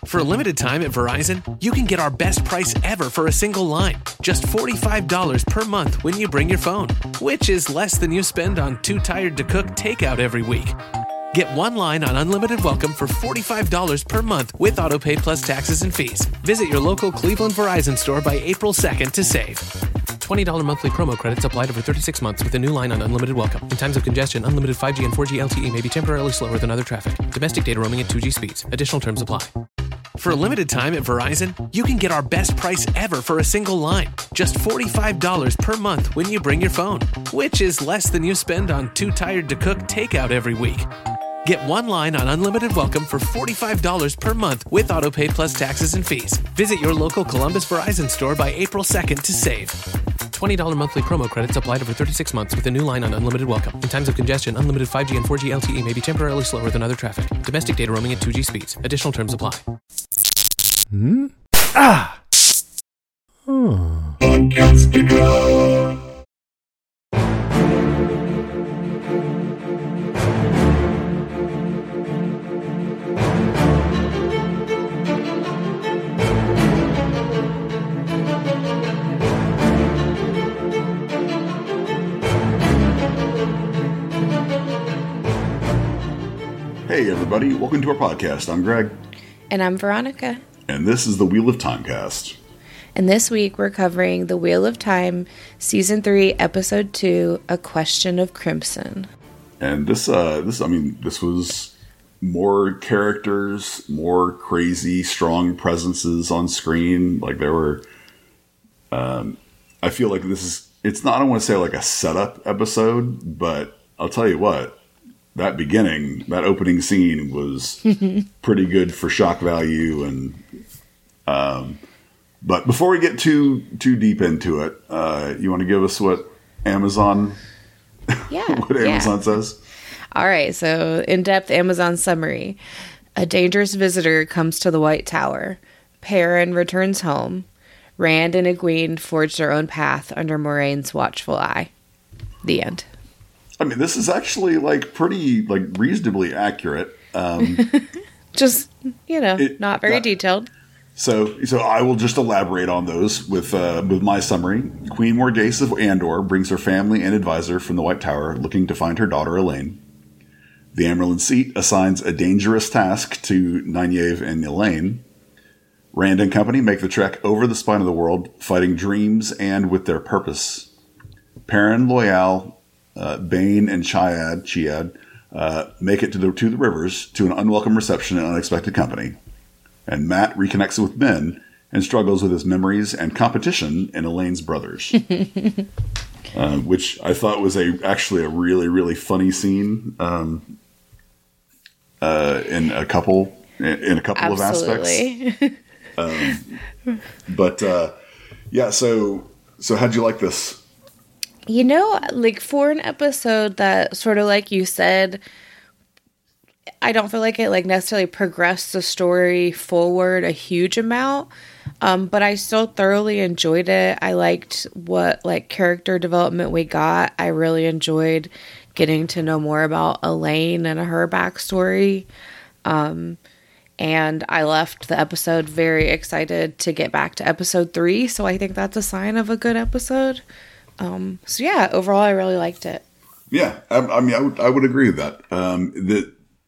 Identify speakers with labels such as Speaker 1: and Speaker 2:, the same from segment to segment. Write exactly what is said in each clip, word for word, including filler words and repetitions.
Speaker 1: For a limited time at Verizon, you can get our best price ever for a single line. Just forty-five dollars per month when you bring your phone, which is less than you spend on Too Tired to Cook takeout every week. Get one line on Unlimited Welcome for forty-five dollars per month with AutoPay plus taxes and fees. Visit your local Cleveland Verizon store by April second to save. twenty dollars monthly promo credits applied over thirty-six months with a new line on Unlimited Welcome. In times of congestion, unlimited five G and four G L T E may be temporarily slower than other traffic. Domestic data roaming at two G speeds. Additional terms apply. For a limited time at Verizon, you can get our best price ever for a single line. Just forty-five dollars per month when you bring your phone, which is less than you spend on Too Tired to Cook takeout every week. Get one line on Unlimited Welcome for forty-five dollars per month with AutoPay plus taxes and fees. Visit your local Columbus Verizon store by April second to save. twenty dollars monthly promo credits applied over thirty-six months with a new line on Unlimited Welcome. In times of congestion, unlimited five G and four G L T E may be temporarily slower than other traffic. Domestic data roaming at two G speeds. Additional terms apply.
Speaker 2: Hmm? Ah! Oh.
Speaker 3: Hey everybody, welcome to our podcast. I'm Greg.
Speaker 4: And I'm Veronica.
Speaker 3: And this is the Wheel of Time cast.
Speaker 4: And this week we're covering The Wheel of Time, Season three, Episode two, A Question of Crimson.
Speaker 3: And this, uh, this, I mean, this was more characters, more crazy, strong presences on screen. Like there were, um, I feel like this is, it's not, I don't want to say like a setup episode, but I'll tell you what. That beginning, that opening scene was pretty good for shock value, and um, but before we get too too deep into it, uh, you want to give us what Amazon,
Speaker 4: yeah,
Speaker 3: what Amazon
Speaker 4: yeah.
Speaker 3: says?
Speaker 4: All right, so in-depth Amazon summary: a dangerous visitor comes to the White Tower. Perrin returns home. Rand and Egwene forge their own path under Moraine's watchful eye. The end.
Speaker 3: I mean, this is actually like pretty, like reasonably accurate. Um,
Speaker 4: just, you know,
Speaker 3: it,
Speaker 4: not very
Speaker 3: that,
Speaker 4: detailed.
Speaker 3: So, so I will just elaborate on those with uh, with my summary. Queen Morgase of Andor brings her family and advisor from the White Tower, looking to find her daughter Elaine. The Amyrlin Seat assigns a dangerous task to Nynaeve and Elaine. Rand and company make the trek over the spine of the world, fighting dreams and with their purpose. Perrin, Loial, Uh, Bane and Chiad, Chiad uh, make it to the to the rivers to an unwelcome reception and unexpected company. And Mat reconnects with Ben and struggles with his memories and competition in Elaine's brothers. uh, which I thought was a actually a really, really funny scene um, uh, in a couple in a couple
Speaker 4: Absolutely.
Speaker 3: of aspects. um, but uh, yeah, so so how'd you like this?
Speaker 4: You know, like for an episode that sort of like you said, I don't feel like it like necessarily progressed the story forward a huge amount, um, but I still thoroughly enjoyed it. I liked what like character development we got. I really enjoyed getting to know more about Elaine and her backstory. Um, and I left the episode very excited to get back to episode three. So I think that's a sign of a good episode. Um, so yeah, overall, I really liked it.
Speaker 3: Yeah, I, I mean, I would I would agree with that. Um, that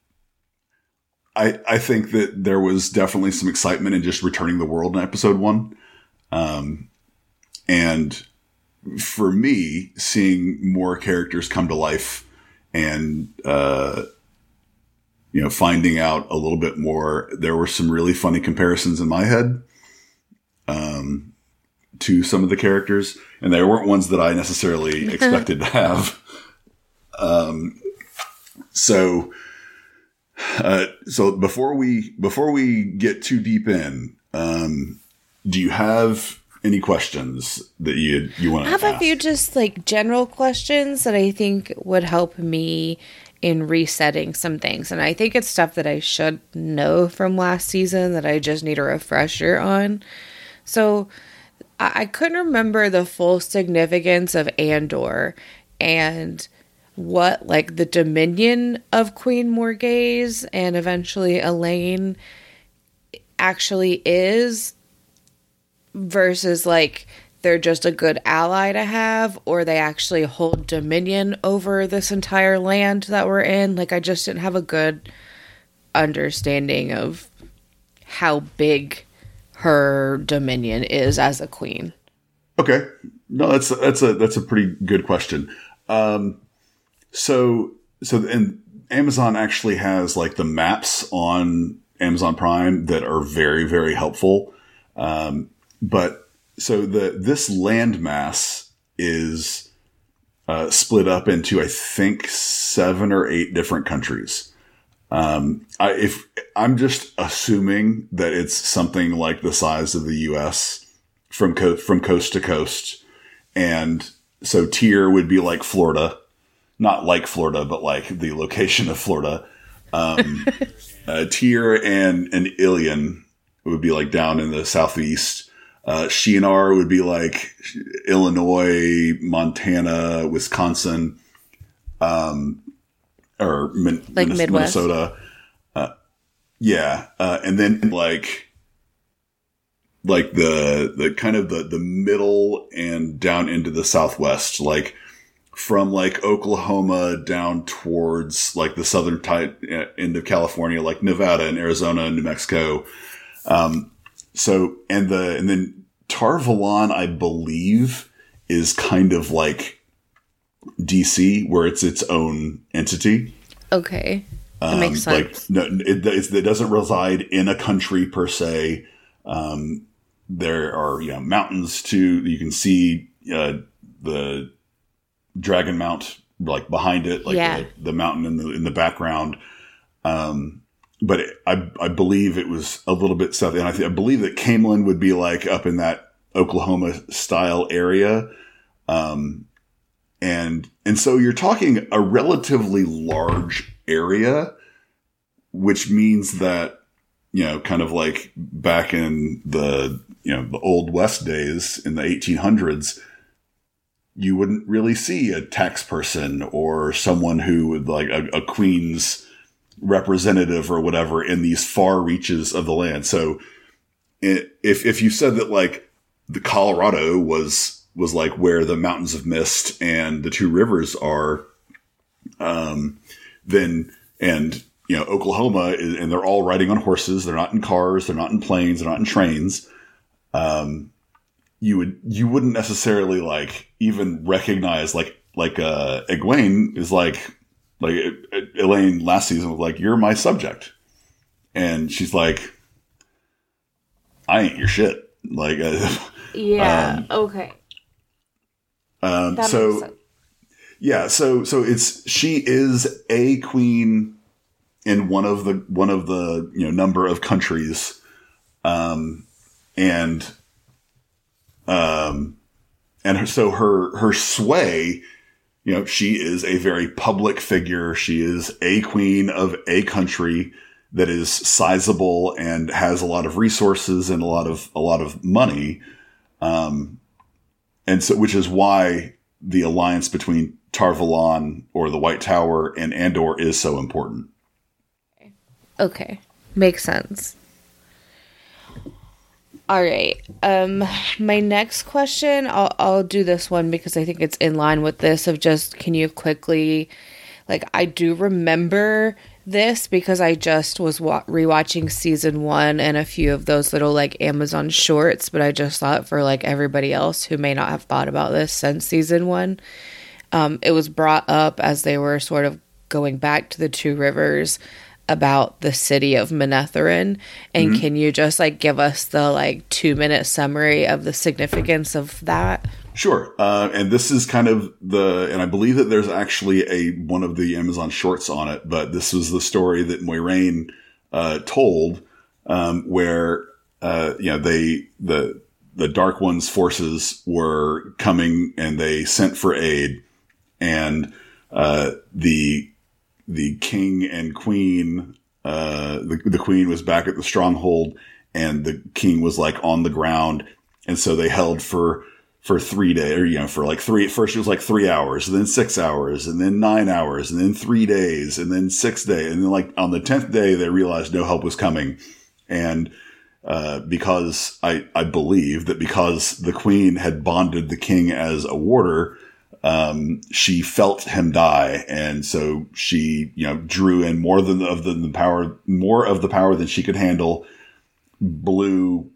Speaker 3: I I think that there was definitely some excitement in just returning the world in episode one, um, and for me, seeing more characters come to life and uh, you know, finding out a little bit more. There were some really funny comparisons in my head. Um. To some of the characters, and they weren't ones that I necessarily expected to have. Um, so, uh, so before we before we get too deep in, um, do you have any questions that you you want to ask?
Speaker 4: I have a few just like general questions that I think would help me in resetting some things, and I think it's stuff that I should know from last season that I just need a refresher on. So. I couldn't remember the full significance of Andor and what, like, the dominion of Queen Morgase and eventually Elaine actually is versus like they're just a good ally to have, or they actually hold dominion over this entire land that we're in. Like, I just didn't have a good understanding of how big her dominion is as a queen.
Speaker 3: Okay. No, that's, that's a, that's a pretty good question. Um, so, so, and Amazon actually has like the maps on Amazon Prime that are very, very helpful. Um, but so the, this landmass is, uh, split up into, I think, seven or eight different countries. Um, I, if I'm just assuming that it's something like the size of the U S from co- from coast to coast. And so Tyr would be like Florida, not like Florida, but like the location of Florida. Um, uh, Tyr and, and Ilion would be like down in the southeast. Uh, Shinar would be like Illinois, Montana, Wisconsin, um, or Min-
Speaker 4: like
Speaker 3: Min-
Speaker 4: Midwest.
Speaker 3: Minnesota. Uh, yeah. Uh, and then like, like the, the kind of the, the middle and down into the Southwest, like from like Oklahoma down towards like the southern type end of California, like Nevada and Arizona and New Mexico. Um, so, and the, and then Tar Valon, I believe, is kind of like D C, where it's its own entity.
Speaker 4: Okay. That
Speaker 3: Um,
Speaker 4: makes sense.
Speaker 3: Like, no, it, it doesn't reside in a country per se. Um, there are, you know, mountains to, you can see, uh, the Dragon Mount, like behind it, like
Speaker 4: Yeah.
Speaker 3: the, the mountain in the, in the background. Um, but it, I, I believe it was a little bit south. And I, th- I believe that Camelin would be like up in that Oklahoma style area. Um, and, and so you're talking a relatively large area, which means that, you know, kind of like back in the, you know, the Old West days in the eighteen hundreds, you wouldn't really see a tax person or someone who would like a, a queen's representative or whatever in these far reaches of the land. So it, if, if you said that like the Colorado was, was like where the Mountains of Mist and the two rivers are, um, then, and, you know, Oklahoma is, and they're all riding on horses. They're not in cars. They're not in planes. They're not in trains. Um, you would, you wouldn't necessarily like even recognize like, like, uh, Egwene is like, like Elaine last season was like, you're my subject. And she's like, I ain't your shit. Like, uh,
Speaker 4: Yeah.
Speaker 3: um,
Speaker 4: okay.
Speaker 3: um,
Speaker 4: That makes
Speaker 3: so
Speaker 4: sense.
Speaker 3: yeah, so, so it's, she is a queen in one of the, one of the, you know, number of countries. Um, and, um, and her, so her, her sway, you know, she is a very public figure. She is a queen of a country that is sizable and has a lot of resources and a lot of, a lot of money. Um, and so, which is why the alliance between Tar Valon or the White Tower and Andor is so important.
Speaker 4: Okay. Makes sense. All right. Um, my next question, I'll, I'll do this one because I think it's in line with this of just, can you quickly, like, I do remember this because I just was wa- rewatching season one and a few of those little, like, Amazon shorts, but I just thought for, like, everybody else who may not have thought about this since season one, um, it was brought up as they were sort of going back to the Two Rivers about the city of Manetheren. And mm-hmm. Can you just like give us the like two minute summary of the significance of that?
Speaker 3: Sure. Uh, and this is kind of the, and I believe that there's actually a, one of the Amazon shorts on it, but this was the story that Moiraine, uh, told, um, where, uh, you know, they, the, the Dark One's forces were coming and they sent for aid, and, uh, the, the king and queen, uh, the, the queen was back at the stronghold and the king was like on the ground. And so they held for, for three days, or, you know, for like three, first it was like three hours, and then six hours, and then nine hours, and then three days, and then six days. And then like on the tenth day, they realized no help was coming. And, uh, because I, I believe that because the queen had bonded the king as a warder, um, she felt him die. And so she, you know, drew in more than the, of the, the power, more of the power than she could handle, blew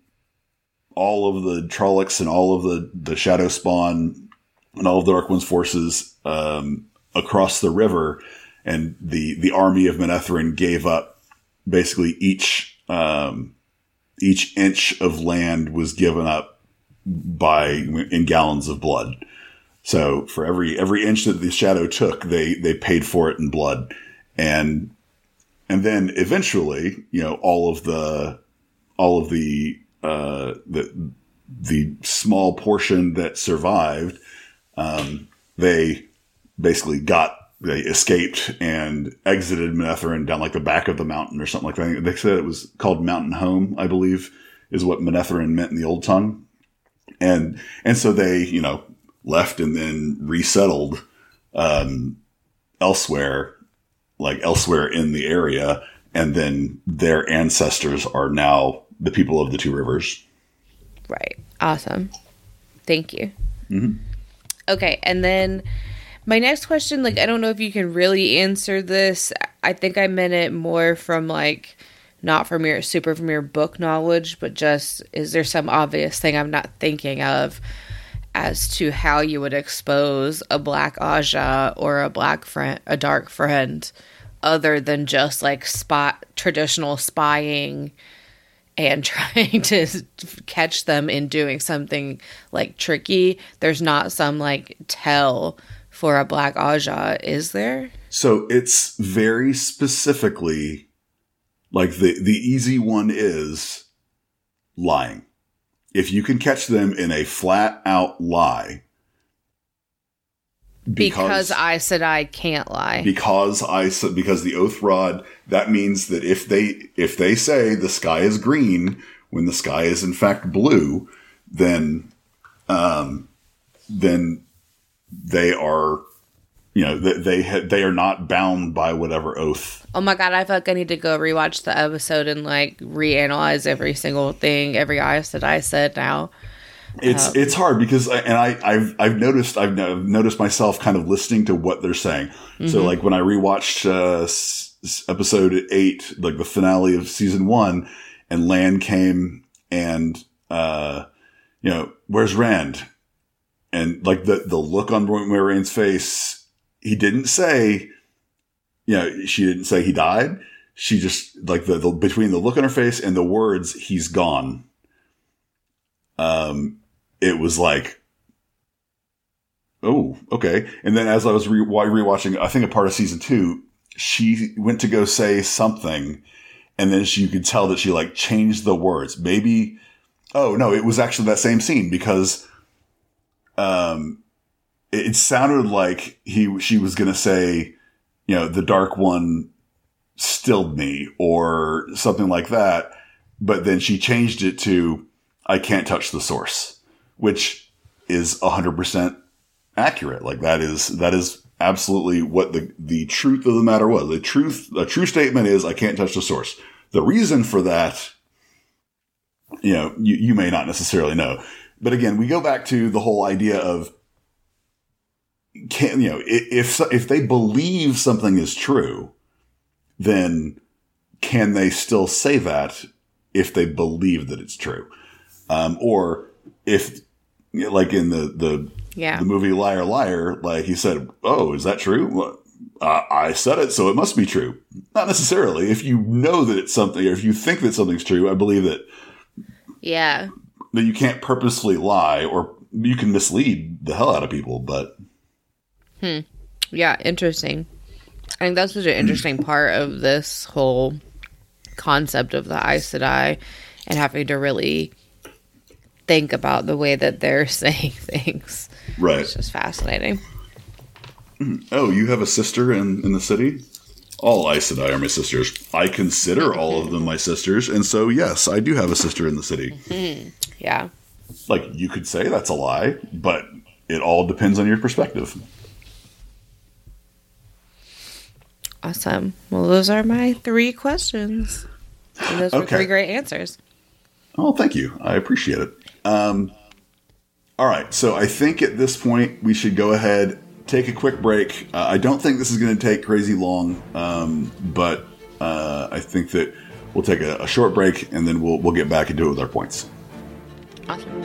Speaker 3: all of the Trollocs and all of the, the Shadow Spawn and all of the Dark One's forces, um, across the river. And the, the army of Manetheren gave up basically each, um, each inch of land was given up by in gallons of blood. So for every, every inch that the Shadow took, they, they paid for it in blood. And, and then eventually, you know, all of the, all of the, uh, the, the small portion that survived, um, they basically got, they escaped and exited Manetheren down like the back of the mountain or something like that. They said it was called Mountain Home, I believe, is what Manetheren meant in the Old Tongue. And, and so they, you know, left and then resettled, um, elsewhere, like elsewhere in the area. And then their ancestors are now the people of the Two Rivers.
Speaker 4: Right. Awesome. Thank you.
Speaker 3: Mm-hmm.
Speaker 4: Okay. And then my next question, like, I don't know if you can really answer this. I think I meant it more from, like, not from your, super from your book knowledge, but just, is there some obvious thing I'm not thinking of as to how you would expose a black Aja or a black friend, a dark friend, other than just, like, spot traditional spying and trying to catch them in doing something, like, tricky? There's not some, like, tell for a black Aja, is there?
Speaker 3: So it's very specifically, like, the, the easy one is lying. If you can catch them in a flat out lie.
Speaker 4: Because, because Aes Sedai can't lie.
Speaker 3: Because I said, because the Oath Rod, that means that if they, if they say the sky is green when the sky is in fact blue, then, um, then they are, you know, they they, ha- they are not bound by whatever oath.
Speaker 4: Oh my god, I feel like I need to go rewatch the episode and, like, reanalyze every single thing, every Aes Sedai said now.
Speaker 3: It's um, it's hard because, I, and I I've I've noticed I've noticed myself kind of listening to what they're saying. Mm-hmm. So, like, when I rewatched uh, s- episode eight, like the finale of season one, and Lan came and uh, you know, where's Rand? And, like, the, the look on Moiraine's face, he didn't say, you know, she didn't say he died. She just, like, the, the between the look on her face and the words, he's gone. Um, it was like, oh, okay. And then as I was re- rewatching, I think a part of season two, she went to go say something, and then she, you could tell that she, like, changed the words. Maybe, oh, no, it was actually that same scene because Um, it, it sounded like he, she was going to say, you know, the Dark One stilled me or something like that. But then she changed it to, I can't touch the source, which is a hundred percent accurate. Like, that is, that is absolutely what the, the truth of the matter was. The truth, a true statement is, I can't touch the source. The reason for that, you know, you, you may not necessarily know. But again, we go back to the whole idea of, can, you know, if, if they believe something is true, then can they still say that if they believe that it's true? Um, or if, you know, like in the, the,
Speaker 4: yeah.
Speaker 3: the movie Liar Liar, like he said, oh, is that true? Well, uh, I said it, so it must be true. Not necessarily. If you know that it's something, or if you think that something's true, I believe that.
Speaker 4: Yeah.
Speaker 3: That you can't purposefully lie, or you can mislead the hell out of people, but.
Speaker 4: Hmm. Yeah, interesting. I think that's such an interesting part of this whole concept of the Aes Sedai and having to really think about the way that they're saying things.
Speaker 3: Right.
Speaker 4: It's just fascinating.
Speaker 3: Oh, you have a sister in, in the city? All Aes Sedai are my sisters. I consider all of them my sisters, and so, yes, I do have a sister in the city.
Speaker 4: Mm-hmm. Yeah.
Speaker 3: Like, you could say that's a lie, but it all depends on your perspective.
Speaker 4: Awesome. Well, those are my three questions. And those were
Speaker 3: Okay.
Speaker 4: three great answers.
Speaker 3: Oh, thank you. I appreciate it. Um, all right. So I think at this point we should go ahead, take a quick break. Uh, I don't think this is going to take crazy long, um, but uh, I think that we'll take a, a short break and then we'll we'll get back and do it with our points.
Speaker 4: Awesome.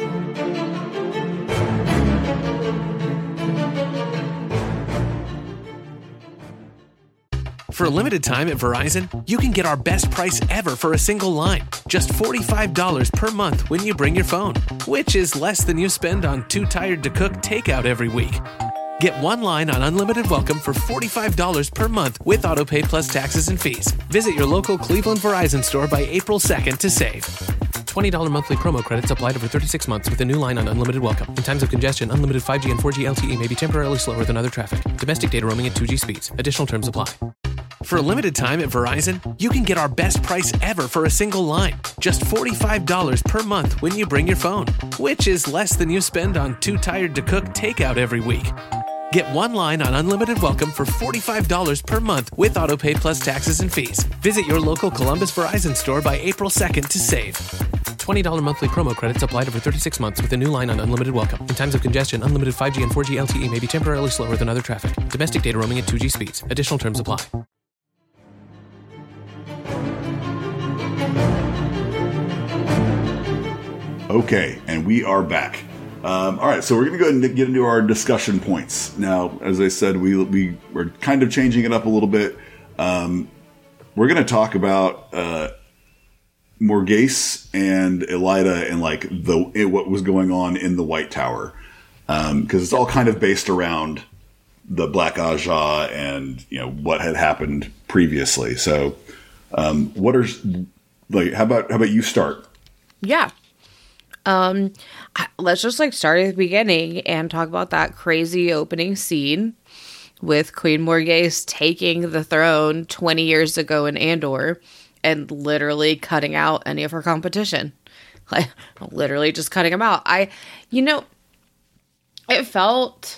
Speaker 1: For a limited time at Verizon, you can get our best price ever for a single line. Just forty-five dollars per month when you bring your phone, which is less than you spend on Too Tired to Cook takeout every week. Get one line on Unlimited Welcome for forty-five dollars per month with AutoPay plus taxes and fees. Visit your local Cleveland Verizon store by April second to save. twenty dollars monthly promo credits applied over thirty-six months with a new line on Unlimited Welcome. In times of congestion, unlimited five G and four G L T E may be temporarily slower than other traffic. Domestic data roaming at two G speeds. Additional terms apply. For a limited time at Verizon, you can get our best price ever for a single line. Just forty-five dollars per month when you bring your phone, which is less than you spend on Too Tired to Cook takeout every week. Get one line on Unlimited Welcome for forty-five dollars per month with AutoPay plus taxes and fees. Visit your local Columbus Verizon store by April second to save. twenty dollars monthly promo credits applied over thirty-six months with a new line on Unlimited Welcome. In times of congestion, unlimited five G and four G L T E may be temporarily slower than other traffic. Domestic data roaming at two G speeds. Additional terms apply.
Speaker 3: Okay, and we are back. Um, all right, so we're going to go ahead and get into our discussion points. Now, as I said, we, we, we're kind of changing it up a little bit. Um, we're going to talk about uh, Morghese and Elaida and like the it, what was going on in the White Tower. Because um, it's all kind of based around the Black Ajah and, you know, what had happened previously. So um, what are, like, how about, how about you start?
Speaker 4: Yeah. Um, let's just like start at the beginning and talk about that crazy opening scene with Queen Morghese taking the throne twenty years ago in Andor and literally cutting out any of her competition. Like, literally just cutting them out. I, you know, it felt,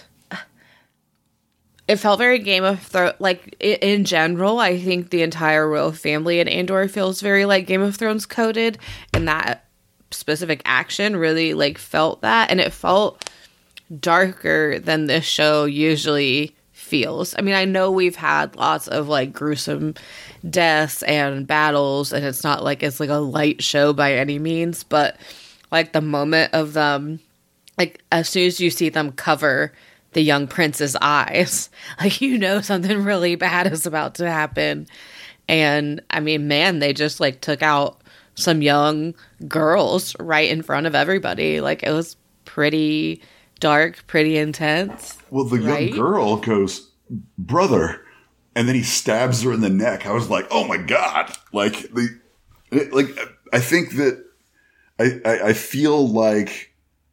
Speaker 4: it felt very Game of Thrones, like in general, I think the entire royal family in Andor feels very like Game of Thrones coded, and that specific action really like felt that, and it felt darker than this show usually feels. I mean, I know we've had lots of like gruesome deaths and battles, and it's not like it's like a light show by any means, but like the moment of them, like as soon as you see them cover the young prince's eyes, like, you know, something really bad is about to happen. And I mean, man, they just like took out some young girls right in front of everybody. Like, it was pretty dark, pretty intense.
Speaker 3: Well, the right? young girl goes, "Brother," and then he stabs her in the neck. I was like, "Oh my God!" Like the, it, like I think that I, I I feel like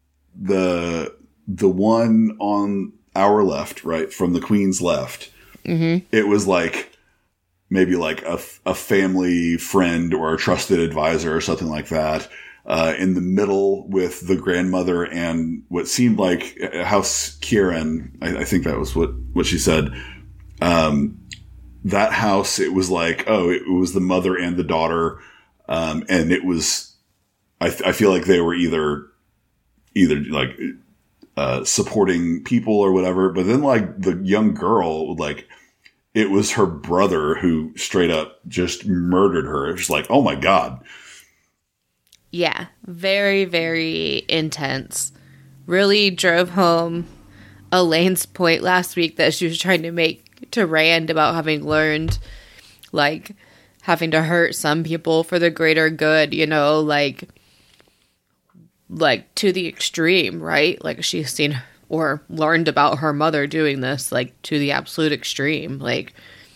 Speaker 3: the the one on our left, right from the Queen's left, mm-hmm. it was like maybe like a, a family friend or a trusted advisor or something like that. Uh, in the middle with the grandmother and what seemed like House Kieran, I, I think that was what, what she said. Um, that house, it was like, oh, it was the mother and the daughter. Um, and it was, I, th- I feel like they were either, either like, uh, supporting people or whatever. But then like the young girl, like, it was her brother who straight up just murdered her. It was like, oh my God.
Speaker 4: Yeah, very, very intense. Really drove home Elaine's point last week that she was trying to make to Rand about having learned, like, having to hurt some people for the greater good, you know, like, like to the extreme, right? Like, she's seen or learned about her mother doing this, like, to the absolute extreme. Like,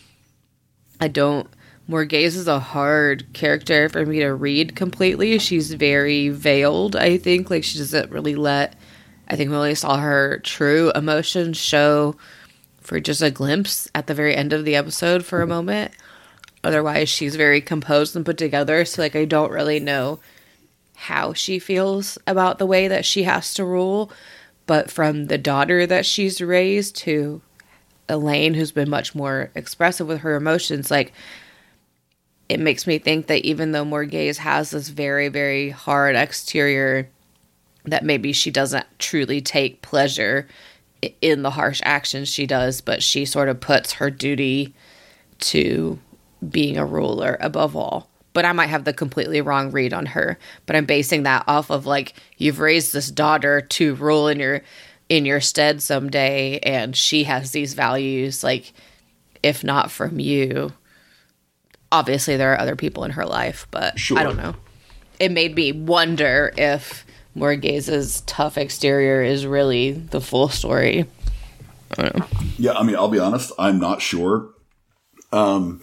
Speaker 4: I don't... Morghese is a hard character for me to read completely. She's very veiled, I think. Like, she doesn't really let... I think we only saw her true emotions show for just a glimpse at the very end of the episode for a moment. Otherwise, she's very composed and put together. So, like, I don't really know how she feels about the way that she has to rule. But from the daughter that she's raised to Elaine, who's been much more expressive with her emotions, like, it makes me think that even though Morghese has this very, very hard exterior, that maybe she doesn't truly take pleasure in the harsh actions she does, but she sort of puts her duty to being a ruler above all. But I might have the completely wrong read on her. But I'm basing that off of, like, you've raised this daughter to rule in your in your stead someday, and she has these values, like, if not from you. Obviously, there are other people in her life, but
Speaker 3: Sure.
Speaker 4: I don't know. It made me wonder if Morghese's tough exterior is really the full story. I don't know.
Speaker 3: Yeah, I mean, I'll be honest, I'm not sure. Um,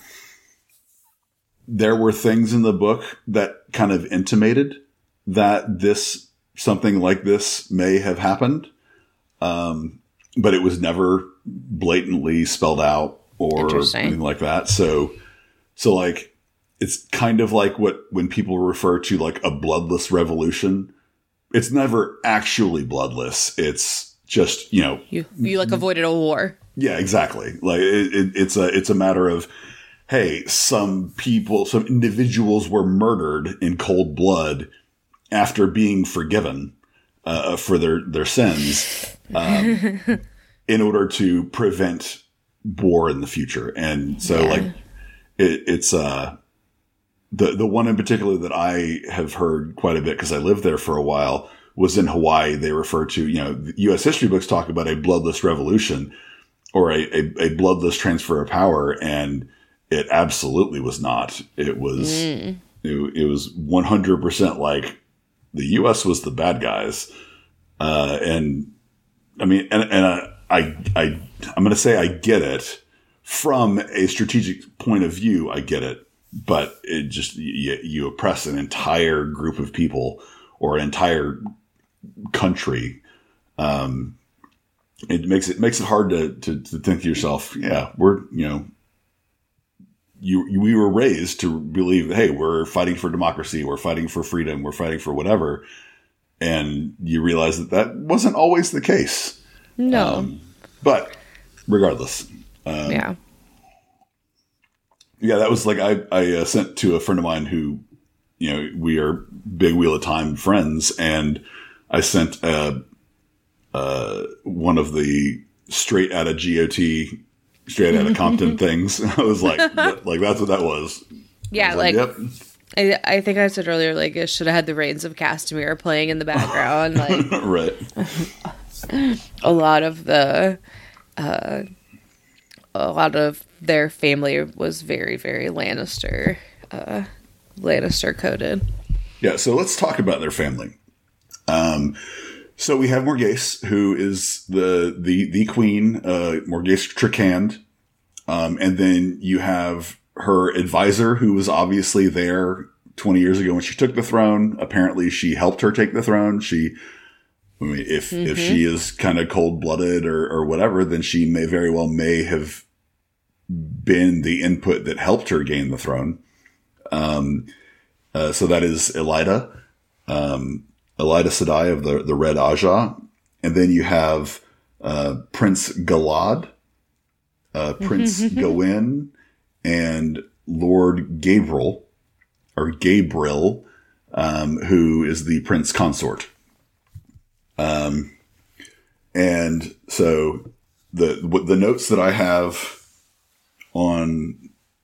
Speaker 3: there were things in the book that kind of intimated that this, something like this may have happened. Um, but it was never blatantly spelled out or anything like that. So, so like, it's kind of like what, when people refer to like a bloodless revolution, it's never actually bloodless. It's just, you know,
Speaker 4: You, you like avoided a war.
Speaker 3: yeah, exactly. Like it, it, it's a, it's a matter of, hey, some people, some individuals were murdered in cold blood after being forgiven, uh, for their, their sins, um, in order to prevent war in the future. And so
Speaker 4: Yeah.
Speaker 3: like it, it's, uh, the, the one in particular that I have heard quite a bit, cause I lived there for a while, was in Hawaii. They refer to, you know, U S history books talk about a bloodless revolution or a, a, a bloodless transfer of power. And it absolutely was not. It was, mm. it, it was one hundred percent like the U S was the bad guys. Uh, and I mean, and, and I, I, I, I'm going to say I get it from a strategic point of view. I get it, but it just, you, you oppress an entire group of people or an entire country. Um, it makes it makes it hard to, to, to think to yourself, yeah, we're, you know, you, you, we were raised to believe that, hey, we're fighting for democracy, we're fighting for freedom, we're fighting for whatever. And you realize that that wasn't always the case.
Speaker 4: No.
Speaker 3: Um, but regardless. Um,
Speaker 4: yeah.
Speaker 3: Yeah, that was like, I, I uh, sent to a friend of mine who, you know, we are big Wheel of Time friends. And I sent uh, uh, one of the straight out of G O T, straight out of Compton things. I was like, like, that's what that was.
Speaker 4: Yeah,
Speaker 3: was like,
Speaker 4: like,
Speaker 3: yep.
Speaker 4: I, I think I said earlier, like, it should have had the Reigns of Castamere playing in the background. Like,
Speaker 3: Right.
Speaker 4: a lot of the, uh, a lot of their family was very, very Lannister, uh, Lannister coded.
Speaker 3: Yeah, so let's talk about their family. Um, so we have Morghese, who is the the the queen, uh, Morghese Tricand, um, and then you have her advisor, who was obviously there twenty years ago when she took the throne. Apparently, she helped her take the throne. She, I mean, if mm-hmm. if she is kind of cold blooded or or whatever, then she may very well may have been the input that helped her gain the throne. Um, uh, so that is Elaida, um, Elaida Sedai of the, the Red Aja. And then you have, uh, Prince Galad, uh, Prince Gawain, and Lord Gabriel, or Gabriel, um, who is the Prince Consort. Um, and so the, the notes that I have on,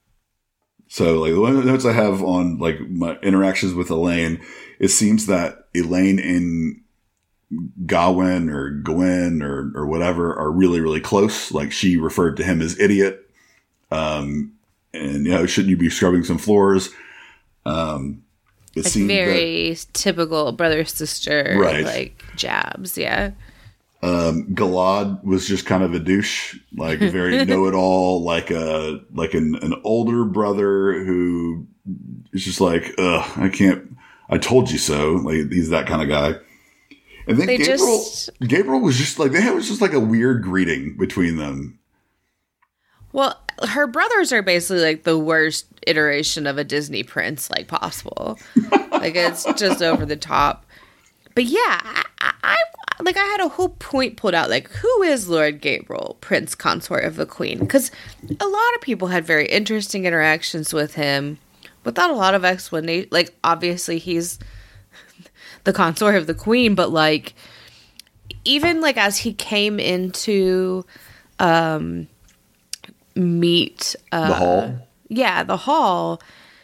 Speaker 3: So, like, the notes I have on, like, my interactions with Elaine, it seems that Elaine and Gawain or Gwen or, or whatever are really, really close. Like, she referred to him as idiot. Um, and, you know, shouldn't you be scrubbing some floors? Um, it
Speaker 4: like
Speaker 3: seems
Speaker 4: very
Speaker 3: that,
Speaker 4: typical brother-sister,
Speaker 3: right.
Speaker 4: like, jabs, yeah.
Speaker 3: Um, Galad was just kind of a douche, like very know-it-all, like a, like an, an older brother who is just like, ugh, I can't, I told you so. Like, he's that kind of guy. And then
Speaker 4: they
Speaker 3: Gabriel,
Speaker 4: just,
Speaker 3: Gabriel was just like, they had, it was just like a weird greeting between them.
Speaker 4: Well, her brothers are basically like the worst iteration of a Disney prince, like, possible. Like, it's just over the top. But yeah, I, I, like, I had a whole point pulled out, like, who is Lord Gabriel, Prince Consort of the Queen? Because a lot of people had very interesting interactions with him without a lot of explanation. Like, obviously, he's the consort of the queen, but, like, even, like, as he came into um, meet... Uh,
Speaker 3: the hall?
Speaker 4: Yeah, the hall.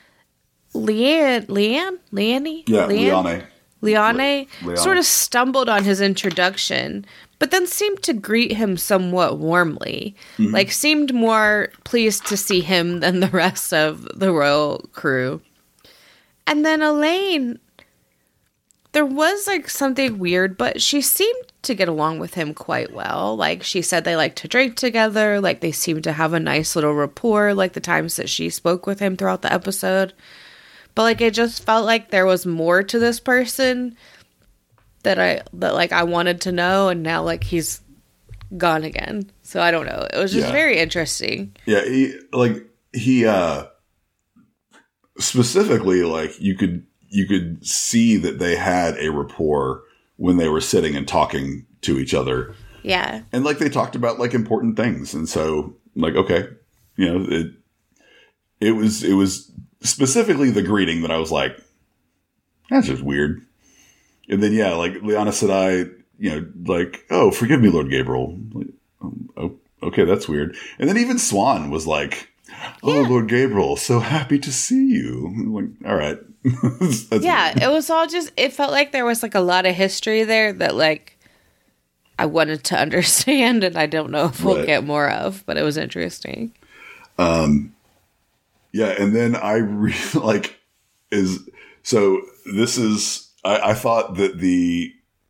Speaker 4: Leanne... Leanne? Leanne?
Speaker 3: Yeah,
Speaker 4: Leanne?
Speaker 3: Leanne.
Speaker 4: Leanne
Speaker 3: Le-
Speaker 4: sort of stumbled on his introduction, but then seemed to greet him somewhat warmly. Mm-hmm. Like, seemed more pleased to see him than the rest of the royal crew. And then Elaine, there was, like, something weird, but she seemed to get along with him quite well. Like, she said they like to drink together. Like, they seemed to have a nice little rapport, like, the times that she spoke with him throughout the episode. But, like, it just felt like there was more to this person that I, that, like, I wanted to know, and now, like, he's gone again. So, I don't know. It was just
Speaker 3: yeah.
Speaker 4: very interesting.
Speaker 3: Yeah, he, like, he, uh, specifically, like, you could, you could see that they had a rapport when they were sitting and talking to each other.
Speaker 4: Yeah.
Speaker 3: And, like, they talked about, like, important things. And so, like, okay, you know, it, it was, it was, specifically the greeting that I was like, that's just weird. And then, yeah, like, Lyanna Sedai, you know, like, oh, forgive me, Lord Gabriel. Like, oh, okay, that's weird. And then even Swan was like, oh, yeah. Lord Gabriel, so happy to see you. I'm like, all right. That's
Speaker 4: yeah,
Speaker 3: weird.
Speaker 4: It was all just, it felt like there was, like, a lot of history there that, like, I wanted to understand, and I don't know if we'll
Speaker 3: right.
Speaker 4: get more of, but it was interesting.
Speaker 3: Um, Yeah, and then I really, like, is, so this is, I, I thought that the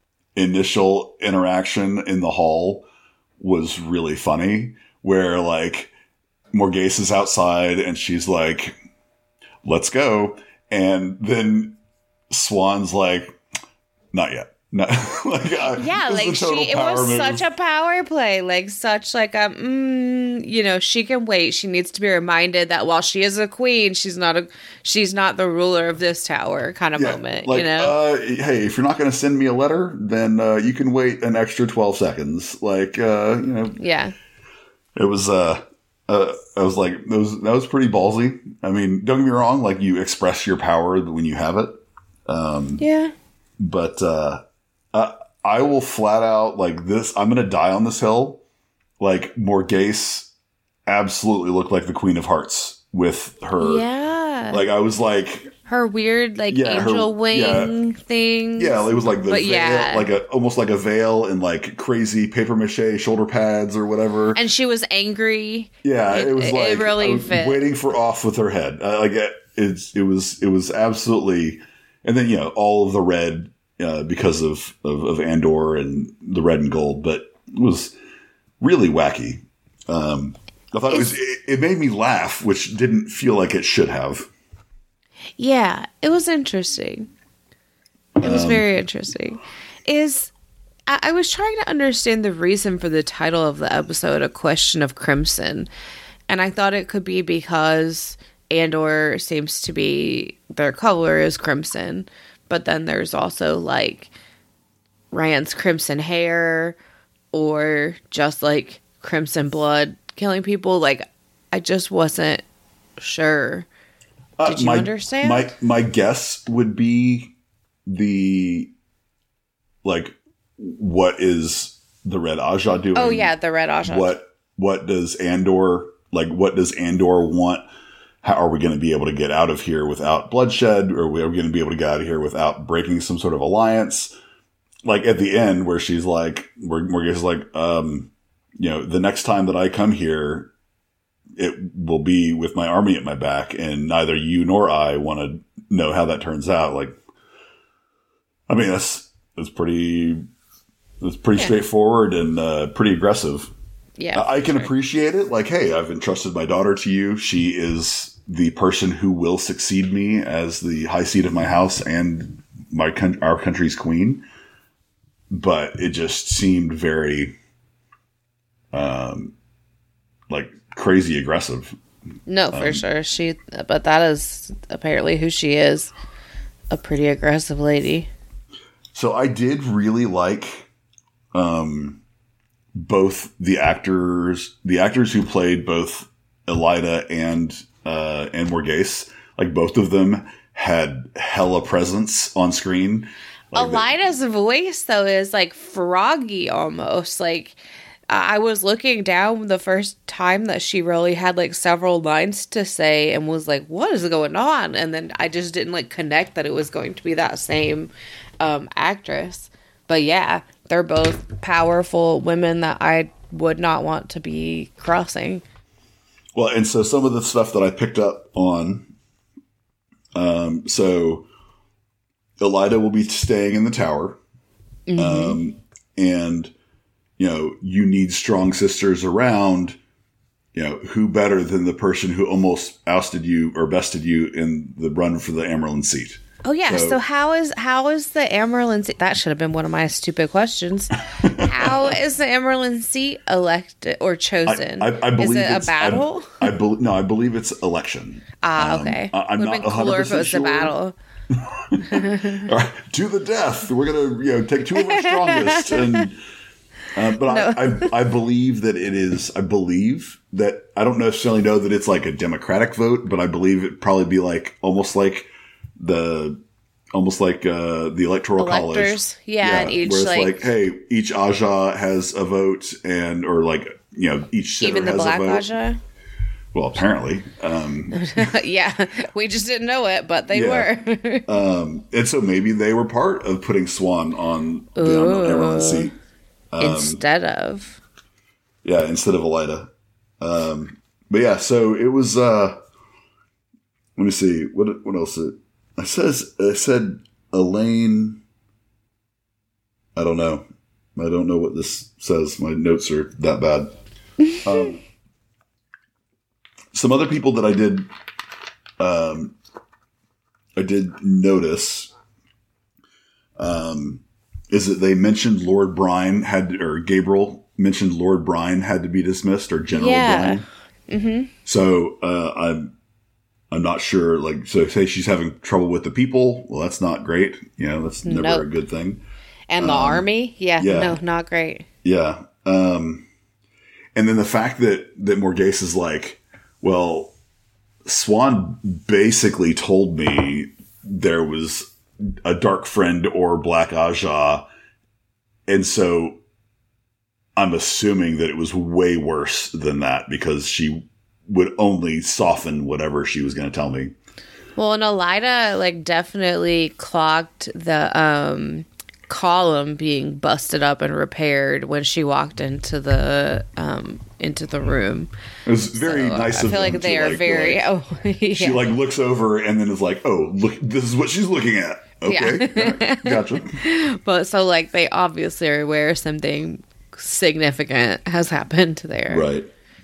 Speaker 3: initial interaction in the hall was really funny, where, like, Morghese is outside, and she's like, let's go, and then Swan's like, not yet. No, like, I,
Speaker 4: yeah, like she, it was
Speaker 3: move.
Speaker 4: such a power play, like such like a, mm, you know, she can wait. She needs to be reminded that while she is a queen, she's not a, she's not the ruler of this tower kind of
Speaker 3: yeah,
Speaker 4: moment.
Speaker 3: Like,
Speaker 4: you know,
Speaker 3: uh, hey, if you're not going to send me a letter, then uh, you can wait an extra twelve seconds. Like, uh, you know,
Speaker 4: yeah,
Speaker 3: it was. Uh, uh, I was like, that was that was pretty ballsy. I mean, don't get me wrong. Like, you express your power when you have it. Um,
Speaker 4: yeah,
Speaker 3: but. Uh, Uh, I will flat out, like, this, I'm going to die on this hill. Like, Morghese absolutely looked like the Queen of Hearts with her.
Speaker 4: Yeah.
Speaker 3: Like, I was like.
Speaker 4: Her weird, like,
Speaker 3: yeah,
Speaker 4: angel
Speaker 3: her,
Speaker 4: wing
Speaker 3: yeah.
Speaker 4: thing.
Speaker 3: Yeah, it was like the
Speaker 4: but
Speaker 3: veil,
Speaker 4: yeah.
Speaker 3: like a, almost like a veil and like crazy paper mache shoulder pads or whatever.
Speaker 4: And she was angry.
Speaker 3: Yeah,
Speaker 4: it,
Speaker 3: it was like,
Speaker 4: it really
Speaker 3: I was
Speaker 4: fit.
Speaker 3: waiting for off with her head. Uh, like, it, it's, it was, it was absolutely, and then, you know, all of the red. Uh, because of, of, of Andor and the red and gold, but it was really wacky. Um, I thought it was, it, it made me laugh, which didn't feel like it should have.
Speaker 4: Yeah, it was interesting. It was um, very interesting. Is I, I was trying to understand the reason for the title of the episode, A Question of Crimson. And I thought it could be because Andor seems to be, their color is crimson. But then there's also, like, Rand's crimson hair or just, like, crimson blood killing people. Like, I just wasn't sure.
Speaker 3: Uh,
Speaker 4: Did you
Speaker 3: my,
Speaker 4: understand?
Speaker 3: My, my guess would be the, like, what is the Red Aja doing?
Speaker 4: Oh, yeah, the Red Aja.
Speaker 3: What, what does Andor, like, what does Andor want? How are we going to be able to get out of here without bloodshed? Or are we going to be able to get out of here without breaking some sort of alliance? Like, at the end where she's like, where Morghese is like, um, you know, the next time that I come here, it will be with my army at my back, and neither you nor I want to know how that turns out. Like, I mean, that's, that's pretty, that's pretty yeah. straightforward and uh, pretty aggressive.
Speaker 4: Yeah.
Speaker 3: I can
Speaker 4: sure.
Speaker 3: appreciate it. Like, hey, I've entrusted my daughter to you. She is the person who will succeed me as the high seat of my house and my con- our country's queen. But it just seemed very, um, like crazy aggressive.
Speaker 4: No, for
Speaker 3: um,
Speaker 4: sure. She, but that is apparently who she is. A pretty aggressive lady.
Speaker 3: So I did really like, um, both the actors, the actors who played both Elida and uh, and Morghese. like both of them had hella presence on screen. Like
Speaker 4: Elida's the, voice, though, is like froggy almost. Like, I was looking down the first time that she really had like several lines to say and was like, what is going on? And then I just didn't like connect that it was going to be that same um, actress. But yeah, they're both powerful women that I would not want to be crossing.
Speaker 3: Well, and so some of the stuff that I picked up on, um, so Elida will be staying in the tower. Mm-hmm. Um, and, you know, you need strong sisters around. You know, who better than the person who almost ousted you or bested you in the run for the Amyrlin seat?
Speaker 4: Oh yeah. So, so how is how is the Amyrlin seat? That should have been one of my stupid questions. How is the Amyrlin seat elected or chosen?
Speaker 3: I, I, I believe
Speaker 4: is it
Speaker 3: it's,
Speaker 4: a battle?
Speaker 3: I, I be, no, I believe it's election.
Speaker 4: Ah, okay.
Speaker 3: Um, I, I'm
Speaker 4: Would
Speaker 3: not
Speaker 4: have been cooler if it was
Speaker 3: sure.
Speaker 4: a battle.
Speaker 3: All right, to the death. We're gonna, you know, take two of our strongest, and uh, but no. I, I I believe that it is. I believe that I don't necessarily know that it's like a democratic vote, but I believe it'd probably be like almost like the almost like uh, the electoral
Speaker 4: Electors.
Speaker 3: college.
Speaker 4: Yeah,
Speaker 3: yeah
Speaker 4: and each
Speaker 3: where it's
Speaker 4: like,
Speaker 3: like, hey, each Aja has a vote, and or like you know each sitter
Speaker 4: even the
Speaker 3: has
Speaker 4: Black
Speaker 3: a vote.
Speaker 4: Aja.
Speaker 3: Well, apparently. Um,
Speaker 4: yeah, we just didn't know it, but they
Speaker 3: yeah.
Speaker 4: were.
Speaker 3: um, and so maybe they were part of putting Swan on the Amyrlin seat.
Speaker 4: Um, instead of.
Speaker 3: Yeah, instead of Elida. Um, but yeah, so it was, uh, let me see, what what else? It, it says, it said Elaine, I don't know. I don't know what this says. My notes are that bad. Um, Some other people that I did, um, I did notice, um, is that they mentioned Lord Bryan had, or Gabriel mentioned Lord Bryan had to be dismissed, or General
Speaker 4: yeah.
Speaker 3: Bryan.
Speaker 4: Mm-hmm.
Speaker 3: So uh, I'm, I'm not sure. Like, so say she's having trouble with the people. Well, that's not great. You know, that's never nope. a good thing.
Speaker 4: And the um, army, yeah, yeah, no, not great.
Speaker 3: Yeah, um, and then the fact that that Morghese is like, well, Swan basically told me there was a dark friend or Black Aja, and so I'm assuming that it was way worse than that because she would only soften whatever she was going to tell me.
Speaker 4: Well, and Elida, like, definitely clocked the um, column being busted up and repaired when she walked into the um, into the room.
Speaker 3: It was very so, nice
Speaker 4: I
Speaker 3: of
Speaker 4: feel
Speaker 3: them
Speaker 4: like they
Speaker 3: to,
Speaker 4: are
Speaker 3: like,
Speaker 4: very.
Speaker 3: like,
Speaker 4: oh, yeah.
Speaker 3: She like looks over and then is like, "Oh, look! This is what she's looking at." Okay,
Speaker 4: yeah.
Speaker 3: Right, gotcha.
Speaker 4: But so, like, they obviously are aware something significant has happened there,
Speaker 3: right?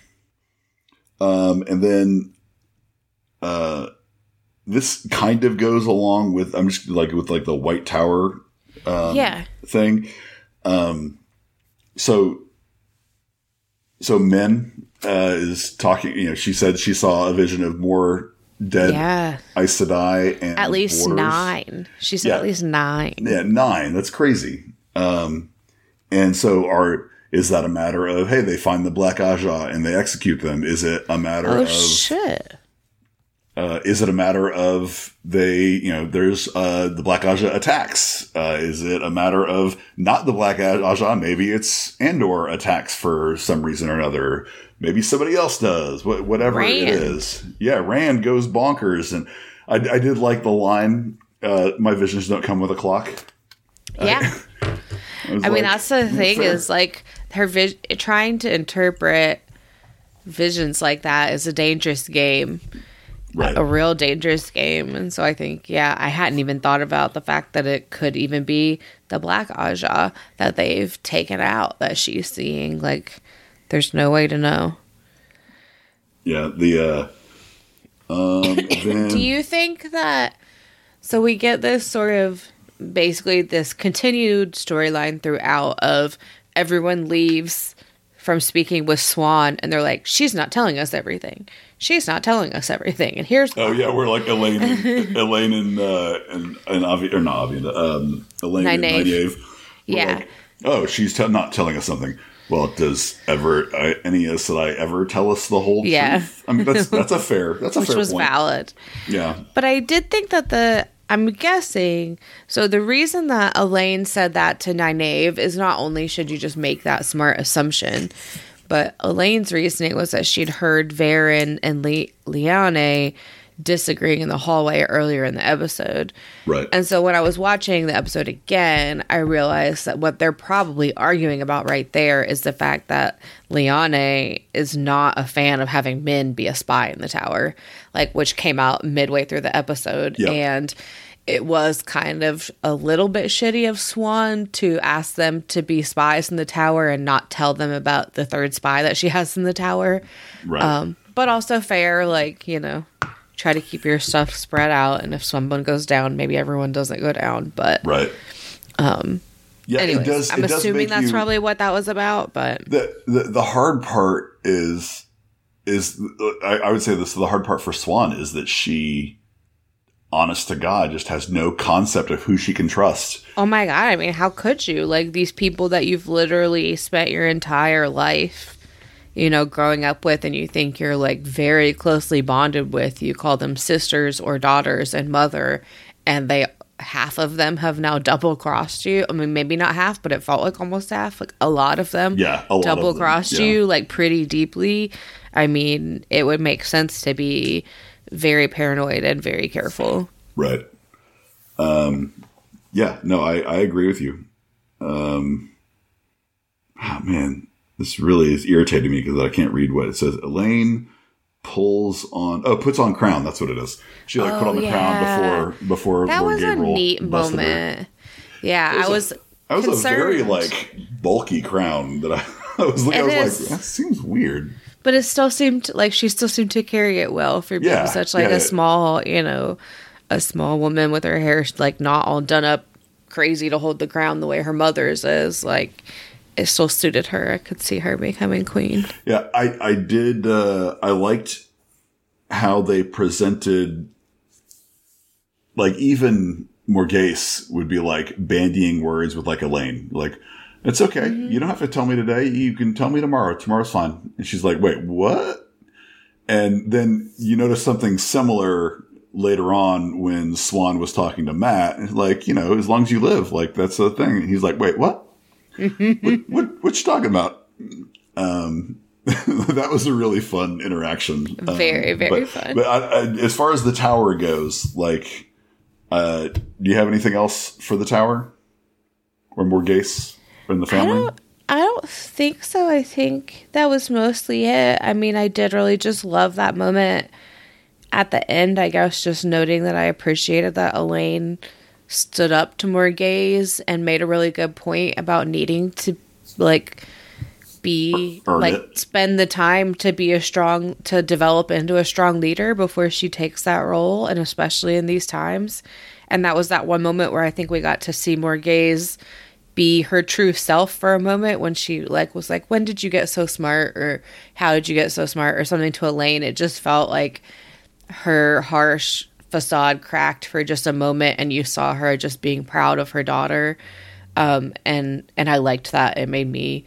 Speaker 3: Um, and then, uh, this kind of goes along with I'm just like with like the White Tower, um,
Speaker 4: yeah,
Speaker 3: thing. Um, so. So Min uh, is talking, you know, she said she saw a vision of more dead
Speaker 4: yeah.
Speaker 3: Aes Sedai and
Speaker 4: at least
Speaker 3: borders.
Speaker 4: nine. She said
Speaker 3: yeah.
Speaker 4: at least nine.
Speaker 3: Yeah, nine. That's crazy. Um, and so are is that a matter of, hey, they find the Black Aja and they execute them? Is it a matter
Speaker 4: oh,
Speaker 3: of...
Speaker 4: shit.
Speaker 3: Uh, is it a matter of they, you know, there's uh, the Black Aja attacks? Uh, is it a matter of not the Black Aja? Maybe it's Andor attacks for some reason or another. Maybe somebody else does. Wh- whatever
Speaker 4: Rand.
Speaker 3: it is. Yeah, Rand goes bonkers. And I, I did like the line, uh, my visions don't come with a clock.
Speaker 4: Yeah.
Speaker 3: I, I
Speaker 4: I mean,
Speaker 3: like,
Speaker 4: that's the thing
Speaker 3: fair.
Speaker 4: is like her vis- trying to interpret visions like that is a dangerous game.
Speaker 3: Right.
Speaker 4: A real dangerous game. And so I think, yeah, I hadn't even thought about the fact that it could even be the Black Aja that they've taken out that she's seeing. Like, there's no way to know.
Speaker 3: Yeah, the, uh, um, then...
Speaker 4: Do you think that, so we get this sort of, basically this continued storyline throughout of everyone leaves from speaking with Swan and they're like, she's not telling us everything. She's not telling us everything. And here's
Speaker 3: oh yeah, we're like Elaine, and, Elaine and uh, and and Avi or not Avi, um, Elaine
Speaker 4: Nynaeve.
Speaker 3: and Nynaeve.
Speaker 4: Yeah.
Speaker 3: Like, oh, she's te- not telling us something. Well, does ever uh, any Aes Sedai ever tell us the whole
Speaker 4: Yeah.
Speaker 3: truth? I mean, that's that's a fair that's a
Speaker 4: Which
Speaker 3: fair
Speaker 4: was
Speaker 3: point.
Speaker 4: valid.
Speaker 3: Yeah.
Speaker 4: But I did think that the, I'm guessing, so the reason that Elaine said that to Nynaeve is not only should you just make that smart assumption, but Elaine's reasoning was that she'd heard Varen and Le- Liane disagreeing in the hallway earlier in the episode.
Speaker 3: Right.
Speaker 4: And so when I was watching the episode again, I realized that what they're probably arguing about right there is the fact that Liane is not a fan of having men be a spy in the tower, like which came out midway through the episode.
Speaker 3: Yep.
Speaker 4: And it was kind of a little bit shitty of Swan to ask them to be spies in the tower and not tell them about the third spy that she has in the tower.
Speaker 3: Right.
Speaker 4: Um, but also fair, like, you know, try to keep your stuff spread out, and if someone goes down, maybe everyone doesn't go down. But
Speaker 3: right. Um. Yeah.
Speaker 4: anyways,
Speaker 3: it does.
Speaker 4: I'm
Speaker 3: it does
Speaker 4: assuming
Speaker 3: make
Speaker 4: that's
Speaker 3: you,
Speaker 4: probably what that was about. But
Speaker 3: the, the the hard part is is I, I would say this. The hard part for Swan is that she, honest to God, just has no concept of who she can trust.
Speaker 4: oh my god, I mean, how could you? Like these people that you've literally spent your entire life, you know, growing up with, and you think you're like very closely bonded with, you call them sisters or daughters and mother, and they half of them have now double crossed you. I mean, maybe not half, but it felt like almost half. Like a lot of them,
Speaker 3: Yeah, a lot of them,
Speaker 4: double crossed
Speaker 3: yeah.
Speaker 4: you like pretty deeply. I mean, it would make sense to be very paranoid and very careful.
Speaker 3: Right. Um. Yeah. No, I I agree with you. Um. Oh, man. This really is irritating me because I can't read what it says. Elaine pulls on, oh, puts on crown. That's what it is. She like put
Speaker 4: Oh,
Speaker 3: on the
Speaker 4: yeah.
Speaker 3: crown before before
Speaker 4: That
Speaker 3: Lord
Speaker 4: was
Speaker 3: Gabriel
Speaker 4: a neat
Speaker 3: busted her.
Speaker 4: moment. Yeah,
Speaker 3: It
Speaker 4: I was.
Speaker 3: A, that was
Speaker 4: concerned.
Speaker 3: a very like bulky crown that I, I was like, I
Speaker 4: It
Speaker 3: was
Speaker 4: is.
Speaker 3: like, that seems weird.
Speaker 4: But it still seemed like she still seemed to carry it well for being
Speaker 3: Yeah,
Speaker 4: such like
Speaker 3: yeah,
Speaker 4: a
Speaker 3: yeah.
Speaker 4: small, you know, a small woman with her hair like not all done up crazy to hold the crown the way her mother's is. Like it still suited her. I could see her becoming queen.
Speaker 3: Yeah, I I did. Uh, I liked how they presented. Like even Morghese would be like bandying words with like Elaine, like. It's okay.
Speaker 4: Mm-hmm.
Speaker 3: You don't have to tell me today. You can tell me tomorrow. Tomorrow's fine. And she's like, wait, what? And then you notice something similar later on when Swan was talking to Matt. Like, you know, as long as you live, like, that's the thing. And he's like, wait, what? what, what? What you talking about? Um, that was a really fun interaction.
Speaker 4: Very,
Speaker 3: um,
Speaker 4: very
Speaker 3: but,
Speaker 4: fun.
Speaker 3: But I, I, as far as the tower goes, like, uh, do you have anything else for the tower? Or Morghese? In the
Speaker 4: I
Speaker 3: family?
Speaker 4: don't, I don't think so. I think that was mostly it. I mean, I did really just love that moment at the end, I guess, just noting that I appreciated that Elaine stood up to Morghese and made a really good point about needing to, like, be,
Speaker 3: Earn
Speaker 4: like,
Speaker 3: it.
Speaker 4: spend the time to be a strong, to develop into a strong leader before she takes that role, and especially in these times. And that was that one moment where I think we got to see Morghese be her true self for a moment when she like was like, when did you get so smart, or how did you get so smart, or something to Elaine. It just felt like her harsh facade cracked for just a moment, and you saw her just being proud of her daughter. Um, and and I liked that. It made me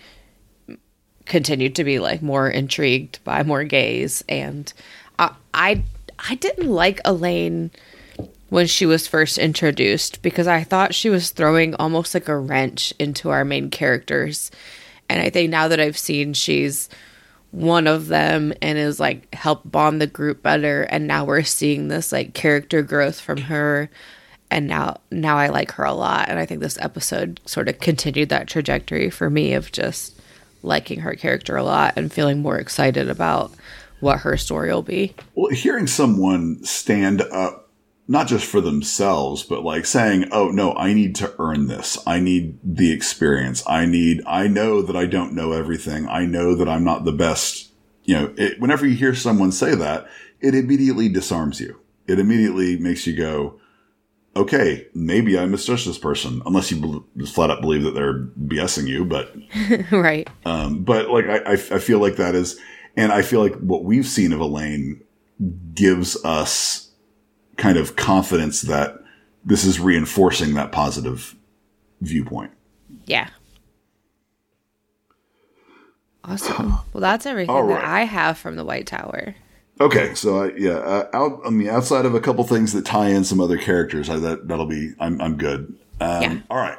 Speaker 4: continue to be like more intrigued by Morghese. And I I, I didn't like Elaine when she was first introduced, because I thought she was throwing almost like a wrench into our main characters. And I think now that I've seen she's one of them and is like helped bond the group better, and now we're seeing this like character growth from her, and now now I like her a lot. And I think this episode sort of continued that trajectory for me of just liking her character a lot and feeling more excited about what her story will be.
Speaker 3: Well, hearing someone stand up, not just for themselves, but like saying, oh, no, I need to earn this. I need the experience. I need, I know that I don't know everything. I know that I'm not the best. You know, it, whenever you hear someone say that, it immediately disarms you. It immediately makes you go, okay, maybe I misjudged this person, unless you bel- just flat out believe that they're BSing you. But,
Speaker 4: Right.
Speaker 3: um, but like, I, I, I feel like that is, and I feel like what we've seen of Elaine gives us kind of confidence that this is reinforcing that positive viewpoint.
Speaker 4: Yeah. Awesome. Well, that's everything
Speaker 3: All
Speaker 4: that
Speaker 3: right.
Speaker 4: I have from the White Tower.
Speaker 3: Okay, so I, yeah, uh, out. I mean, outside of a couple things that tie in some other characters, I, that that'll be. I'm I'm good. Um,
Speaker 4: Yeah.
Speaker 3: All right.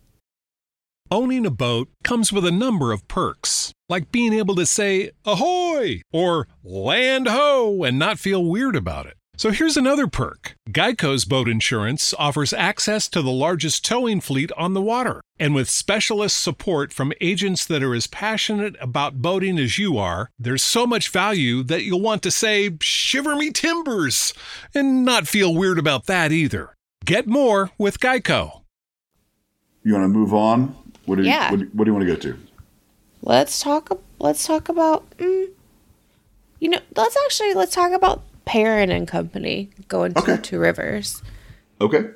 Speaker 2: Owning a boat comes with a number of perks, like being able to say ahoy or land ho and not feel weird about it. So here's another perk. Geico's boat insurance offers access to the largest towing fleet on the water. And with specialist support from agents that are as passionate about boating as you are, there's so much value that you'll want to say, shiver me timbers, and not feel weird about that either. Get more with Geico.
Speaker 3: You want to move on? What do you,
Speaker 4: Yeah.
Speaker 3: what, what do you want to go to?
Speaker 4: Let's talk. Let's talk about. Mm, you know, let's actually let's talk about Perrin and company going to
Speaker 3: Okay.
Speaker 4: the Two Rivers.
Speaker 3: Okay.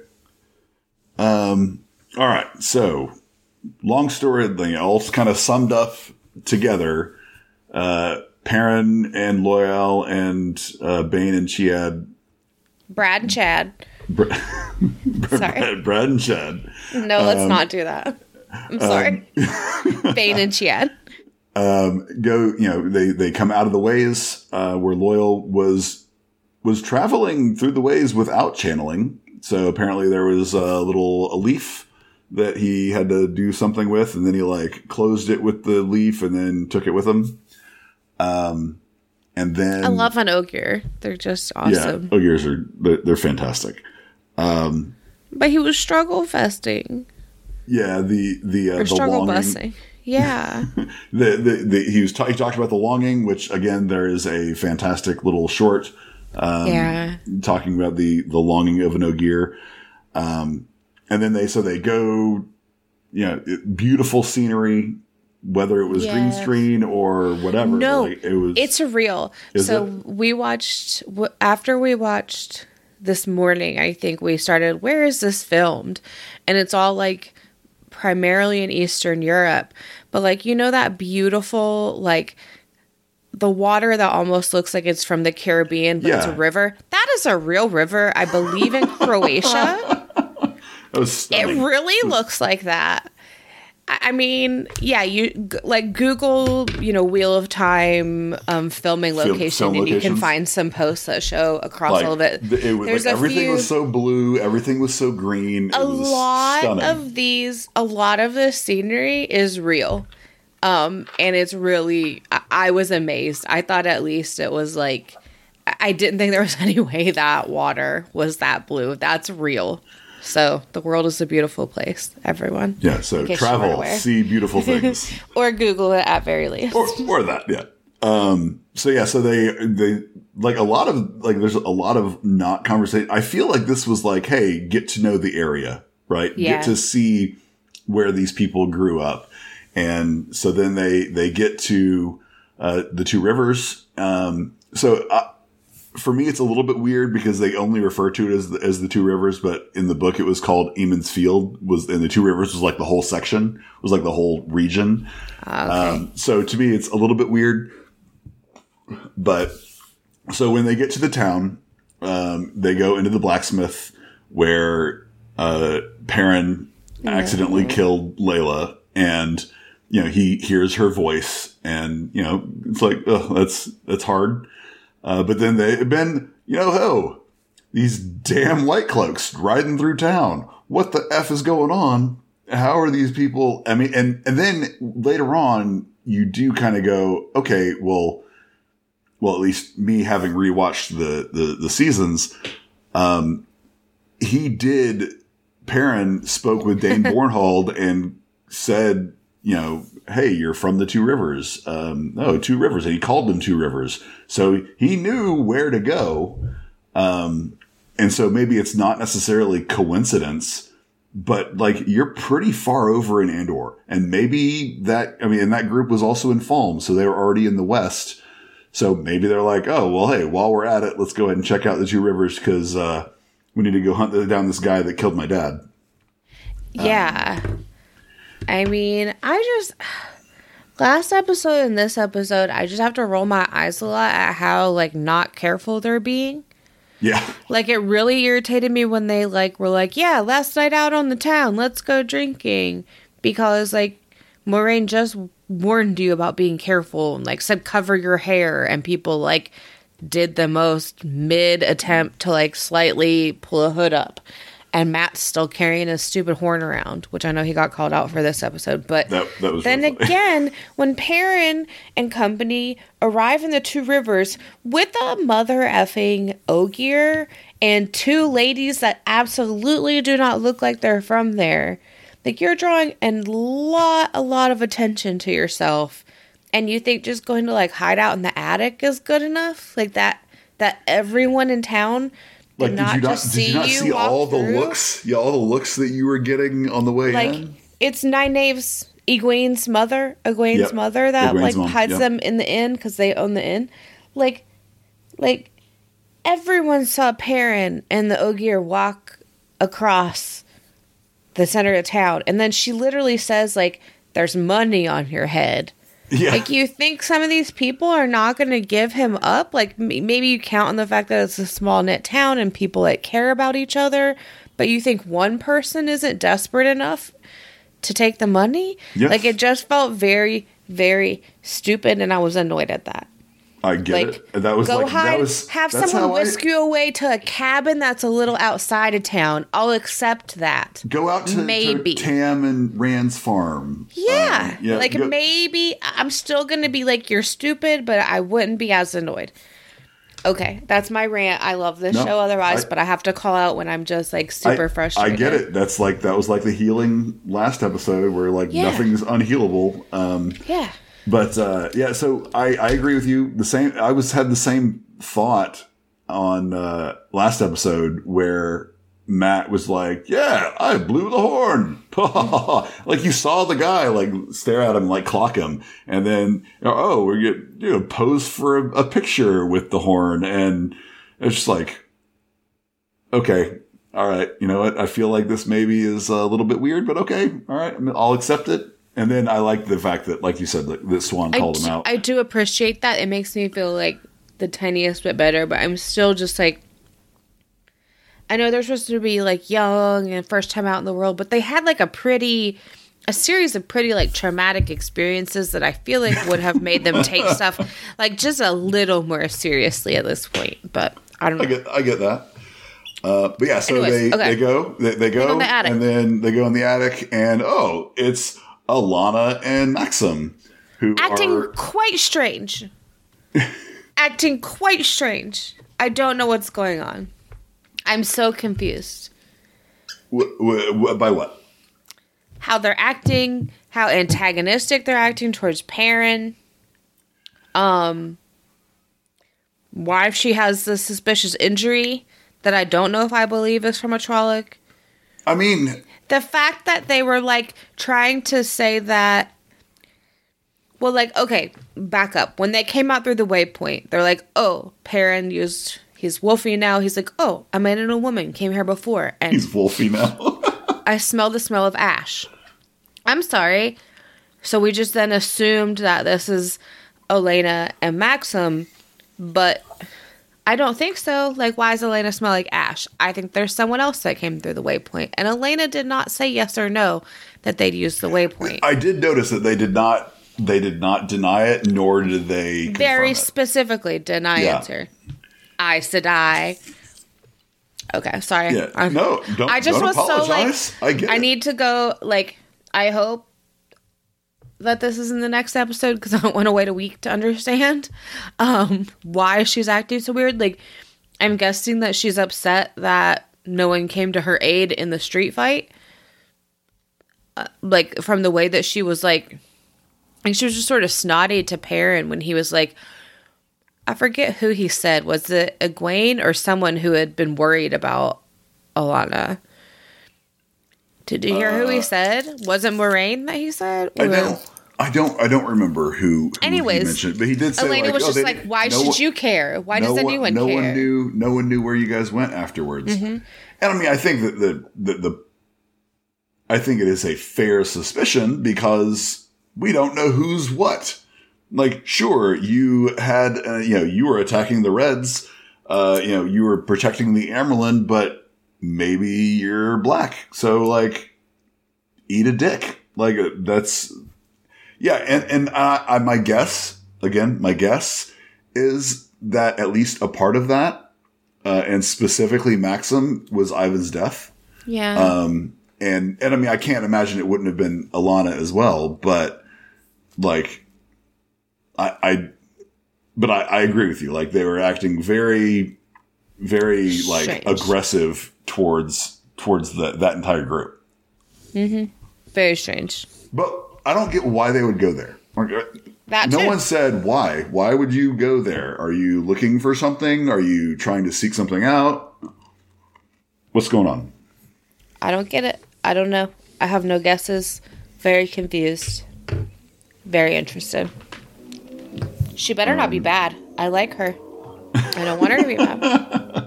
Speaker 3: Um. All right. So, long story, you know, all kind of summed up together. Uh, Perrin and Loyal and uh, Bane and Chiad.
Speaker 4: Brad and Chad.
Speaker 3: Br-
Speaker 4: Sorry.
Speaker 3: Brad, Brad and Chad.
Speaker 4: No, let's
Speaker 3: Um,
Speaker 4: not do that. I'm sorry. Bane and Chad.
Speaker 3: Um, go. You know, they they come out of the ways uh, where Loyal was was traveling through the ways without channeling. So apparently there was a little a leaf that he had to do something with, and then he like closed it with the leaf and then took it with him. Um, and then
Speaker 4: I love an Ogier. They're just awesome.
Speaker 3: yeah, Ogiers are they're, they're fantastic. Um,
Speaker 4: But he was struggle festing
Speaker 3: yeah, the the uh,
Speaker 4: or
Speaker 3: the
Speaker 4: struggle
Speaker 3: longing,
Speaker 4: busing. Yeah.
Speaker 3: the, the the he was ta- he talked about the longing, which again there is a fantastic little short. Um,
Speaker 4: Yeah.
Speaker 3: talking about the, the longing of an Ogier. Um, and then they, so they go, you know, it- beautiful scenery, whether it was green
Speaker 4: Yes.
Speaker 3: screen or whatever.
Speaker 4: No,
Speaker 3: like, it was,
Speaker 4: it's real.
Speaker 3: Is
Speaker 4: So
Speaker 3: it?
Speaker 4: we watched w- after we watched this morning. I think we started. Where is this filmed? And it's all like primarily in Eastern Europe, but like you know that beautiful like the water that almost looks like it's from the Caribbean, but it's a
Speaker 3: Yeah.
Speaker 4: river. That is a real river, I believe, in Croatia.
Speaker 3: that was
Speaker 4: It
Speaker 3: stunning.
Speaker 4: really looks like that. I I mean, yeah, you g- like Google, you know, Wheel of Time um, filming
Speaker 3: Film-
Speaker 4: location,
Speaker 3: film
Speaker 4: and you can
Speaker 3: locations.
Speaker 4: find some posts that show across
Speaker 3: Like,
Speaker 4: all of it.
Speaker 3: th- it was,
Speaker 4: There's
Speaker 3: like,
Speaker 4: a
Speaker 3: everything
Speaker 4: few,
Speaker 3: was so blue. Everything was so green. It
Speaker 4: a
Speaker 3: was
Speaker 4: lot
Speaker 3: stunning.
Speaker 4: of these, a lot of the scenery is real, um, and it's really. I, I was amazed. I thought at least it was like. I I didn't think there was any way that water was that blue. That's real. So the world is a beautiful place, everyone.
Speaker 3: yeah. So
Speaker 4: in case you weren't
Speaker 3: travel,
Speaker 4: aware.
Speaker 3: see beautiful things.
Speaker 4: Or Google it at very least.
Speaker 3: or, or that, yeah. Um, so yeah, so they, they, like a lot of, like, there's a lot of not conversation. I feel like this was like, hey, get to know the area, right?
Speaker 4: Yeah.
Speaker 3: Get to see where these people grew up. And so then they, they get to, uh, the Two Rivers. Um, so, uh, for me, it's a little bit weird because they only refer to it as the, as the Two Rivers, but in the book it was called Eamon's Field. Was and the Two Rivers was like the whole section, was like the whole region.
Speaker 4: Ah, okay.
Speaker 3: Um, so to me, it's a little bit weird. But so when they get to the town, um, they go into the blacksmith where uh, Perrin accidentally killed Layla, and you know he hears her voice, and you know it's like, oh, that's that's hard. Uh, but then they been, you know, ho, these damn white cloaks riding through town. What the F is going on? How are these people? I mean, and, and then later on, you do kind of go, okay, well, well, at least me having rewatched the, the, the seasons, um, he did, Perrin spoke with Dane Bornhold and said, you know, hey, you're from the Two Rivers. Um, oh, Two Rivers. And he called them Two Rivers. So he knew where to go. Um, and so maybe it's not necessarily coincidence, but like you're pretty far over in Andor. And maybe that, I mean, and that group was also in Falm. So they were already in the West. So maybe they're like, oh, well, hey, while we're at it, let's go ahead and check out the Two Rivers because, uh, we need to go hunt down this guy that killed my dad.
Speaker 4: Yeah. I mean, I just last episode and this episode, I just have to roll my eyes a lot at how like not careful they're being.
Speaker 3: Yeah.
Speaker 4: Like it really irritated me when they like were like, "Yeah, last night out on the town, let's go drinking," because like Moraine just warned you about being careful and like said cover your hair, and people like did the most mid attempt to like slightly pull a hood up, and Matt's still carrying his stupid horn around, which I know he got called out for this episode. But
Speaker 3: that, that was
Speaker 4: then
Speaker 3: really
Speaker 4: again, when Perrin and company arrive in the Two Rivers with a mother effing Ogier and two ladies that absolutely do not look like they're from there, like you're drawing a lot, a lot of attention to yourself, and you think just going to like hide out in the attic is good enough, like that that everyone in town.
Speaker 3: Like,
Speaker 4: did
Speaker 3: did
Speaker 4: not
Speaker 3: you not,
Speaker 4: just
Speaker 3: did you
Speaker 4: see
Speaker 3: not
Speaker 4: you
Speaker 3: see
Speaker 4: walk
Speaker 3: all the
Speaker 4: through?
Speaker 3: looks? Yeah, all the looks that you were getting on the way
Speaker 4: Like,
Speaker 3: in?
Speaker 4: it's Nynaeve's, Egwene's mother, Egwene's
Speaker 3: Yep.
Speaker 4: mother that,
Speaker 3: Egwene's
Speaker 4: like,
Speaker 3: mom,
Speaker 4: hides
Speaker 3: yep.
Speaker 4: them in the inn because they own the inn. Like, like, everyone saw Perrin and the Ogier walk across the center of town. And then she literally says, like, there's money on your head.
Speaker 3: Yeah.
Speaker 4: Like, you think some of these people are not going to give him up? Like, m- maybe you count on the fact that it's a small knit town and people that care about each other, but you think one person isn't desperate enough to take the money?
Speaker 3: Yes.
Speaker 4: Like, it just felt very, very stupid, and I was annoyed at that.
Speaker 3: I get
Speaker 4: Like,
Speaker 3: it. That was
Speaker 4: go
Speaker 3: like,
Speaker 4: hide,
Speaker 3: that was,
Speaker 4: have
Speaker 3: that's
Speaker 4: someone
Speaker 3: how I-
Speaker 4: whisk you away to a cabin that's a little outside of town. I'll accept that.
Speaker 3: Go out to,
Speaker 4: Maybe.
Speaker 3: to Tam and Rand's farm.
Speaker 4: Yeah.
Speaker 3: Um, yeah,
Speaker 4: like,
Speaker 3: go-
Speaker 4: maybe I'm still going to be like, you're stupid, but I wouldn't be as annoyed. Okay, that's my rant. I love this
Speaker 3: No,
Speaker 4: show otherwise,
Speaker 3: I-
Speaker 4: but I have to call out when I'm just like super
Speaker 3: I,
Speaker 4: frustrated.
Speaker 3: I get it. That's like that was like the healing last episode where like
Speaker 4: Yeah.
Speaker 3: nothing's unhealable. Um,
Speaker 4: Yeah.
Speaker 3: But uh, yeah, so I, I agree with you. The same. I was had the same thought on uh, last episode where Matt was like, "Yeah, I blew the horn." Like you saw the guy like stare at him, like clock him, and then oh, we get you know pose for a, a picture with the horn, and it's just like, okay, all right, you know what? I feel like this maybe is a little bit weird, but okay, all right, I mean, I'll accept it. And then I like the fact that, like you said, that, that Swan
Speaker 4: I
Speaker 3: called
Speaker 4: do,
Speaker 3: him out.
Speaker 4: I do appreciate that. It makes me feel like the tiniest bit better, but I'm still just like, I know they're supposed to be like young and first time out in the world, but they had like a pretty, a series of pretty like traumatic experiences that I feel like would have made them take stuff like just a little more seriously at this point. But I don't know.
Speaker 3: I get, I get that. Uh, but yeah, so
Speaker 4: Anyways,
Speaker 3: they,
Speaker 4: okay.
Speaker 3: they go, they, they go,
Speaker 4: in the attic.
Speaker 3: and then they go in the attic, and oh, it's Alana and Maxim who
Speaker 4: Acting
Speaker 3: are
Speaker 4: quite strange. Acting quite strange. I don't know what's going on. I'm so confused.
Speaker 3: w- w- w- by what?
Speaker 4: How they're acting, how antagonistic they're acting towards Perrin. Um, why she has this suspicious injury that I don't know if I believe is from a Trolloc.
Speaker 3: I mean,
Speaker 4: The fact that they were like trying to say that, well, like, okay, back up. When they came out through the waypoint, they're like, oh, Perrin used, he's wolfy now. He's like, oh, a man and a woman came here before. And
Speaker 3: he's wolfy now.
Speaker 4: I smell the smell of ash. I'm sorry. So we just then assumed that this is Elena and Maxim, but I don't think so. Like, why does Elena smell like ash? I think there's someone else that came through the waypoint. And Elena did not say yes or no that they'd use the waypoint.
Speaker 3: I did notice that they did not, they did not deny it, nor did they confirm
Speaker 4: Very
Speaker 3: it.
Speaker 4: specifically deny
Speaker 3: Yeah.
Speaker 4: answer. I said I. Okay, sorry.
Speaker 3: Yeah.
Speaker 4: I-
Speaker 3: No, don't-
Speaker 4: I just
Speaker 3: don't
Speaker 4: was so like,
Speaker 3: apologize. I get
Speaker 4: I
Speaker 3: it.
Speaker 4: need to go, like, I hope that this is in the next episode because I don't want to wait a week to understand um, why she's acting so weird. Like, I'm guessing that she's upset that no one came to her aid in the street fight. Uh, like, from the way that she was, like, like, she was just sort of snotty to Perrin when he was like, I forget who he said. Was it Egwene or someone who had been worried about Alana? Did you hear who he said? Was it Moraine that he said?
Speaker 3: I
Speaker 4: Or-
Speaker 3: don't. I don't. I don't remember who. who
Speaker 4: Anyways,
Speaker 3: he mentioned, but he did say
Speaker 4: Elena
Speaker 3: like,
Speaker 4: was
Speaker 3: oh,
Speaker 4: just
Speaker 3: they
Speaker 4: like,
Speaker 3: didn't-
Speaker 4: why
Speaker 3: no
Speaker 4: should
Speaker 3: one-
Speaker 4: you care? Why
Speaker 3: no
Speaker 4: does
Speaker 3: one-
Speaker 4: anyone
Speaker 3: no
Speaker 4: care?
Speaker 3: one knew. No one knew where you guys went afterwards.
Speaker 4: Mm-hmm.
Speaker 3: And I mean, I think that the, the the I think it is a fair suspicion because we don't know who's what. Like, sure, you had, uh, you know, you were attacking the Reds. Uh, you know, you were protecting the Amerlin, but maybe you're black. So, like, eat a dick. Like, uh, that's, Yeah, and and uh, I, my guess again, my guess is that at least a part of that, uh, and specifically Maxim, was Ivan's death.
Speaker 4: Yeah.
Speaker 3: Um, and and I mean, I can't imagine it wouldn't have been Alana as well, but like, I, I but I, I agree with you. Like, they were acting very, very like
Speaker 4: Strange.
Speaker 3: aggressive towards towards the, that entire group.
Speaker 4: Mm-hmm. Very strange.
Speaker 3: But I don't get why they would go there.
Speaker 4: That
Speaker 3: no
Speaker 4: too.
Speaker 3: one said why. Why would you go there? Are you looking for something? Are you trying to seek something out? What's going on?
Speaker 4: I don't get it. I don't know. I have no guesses. Very confused. Very interested. She better um, not be bad. I like her. I don't want her to be bad.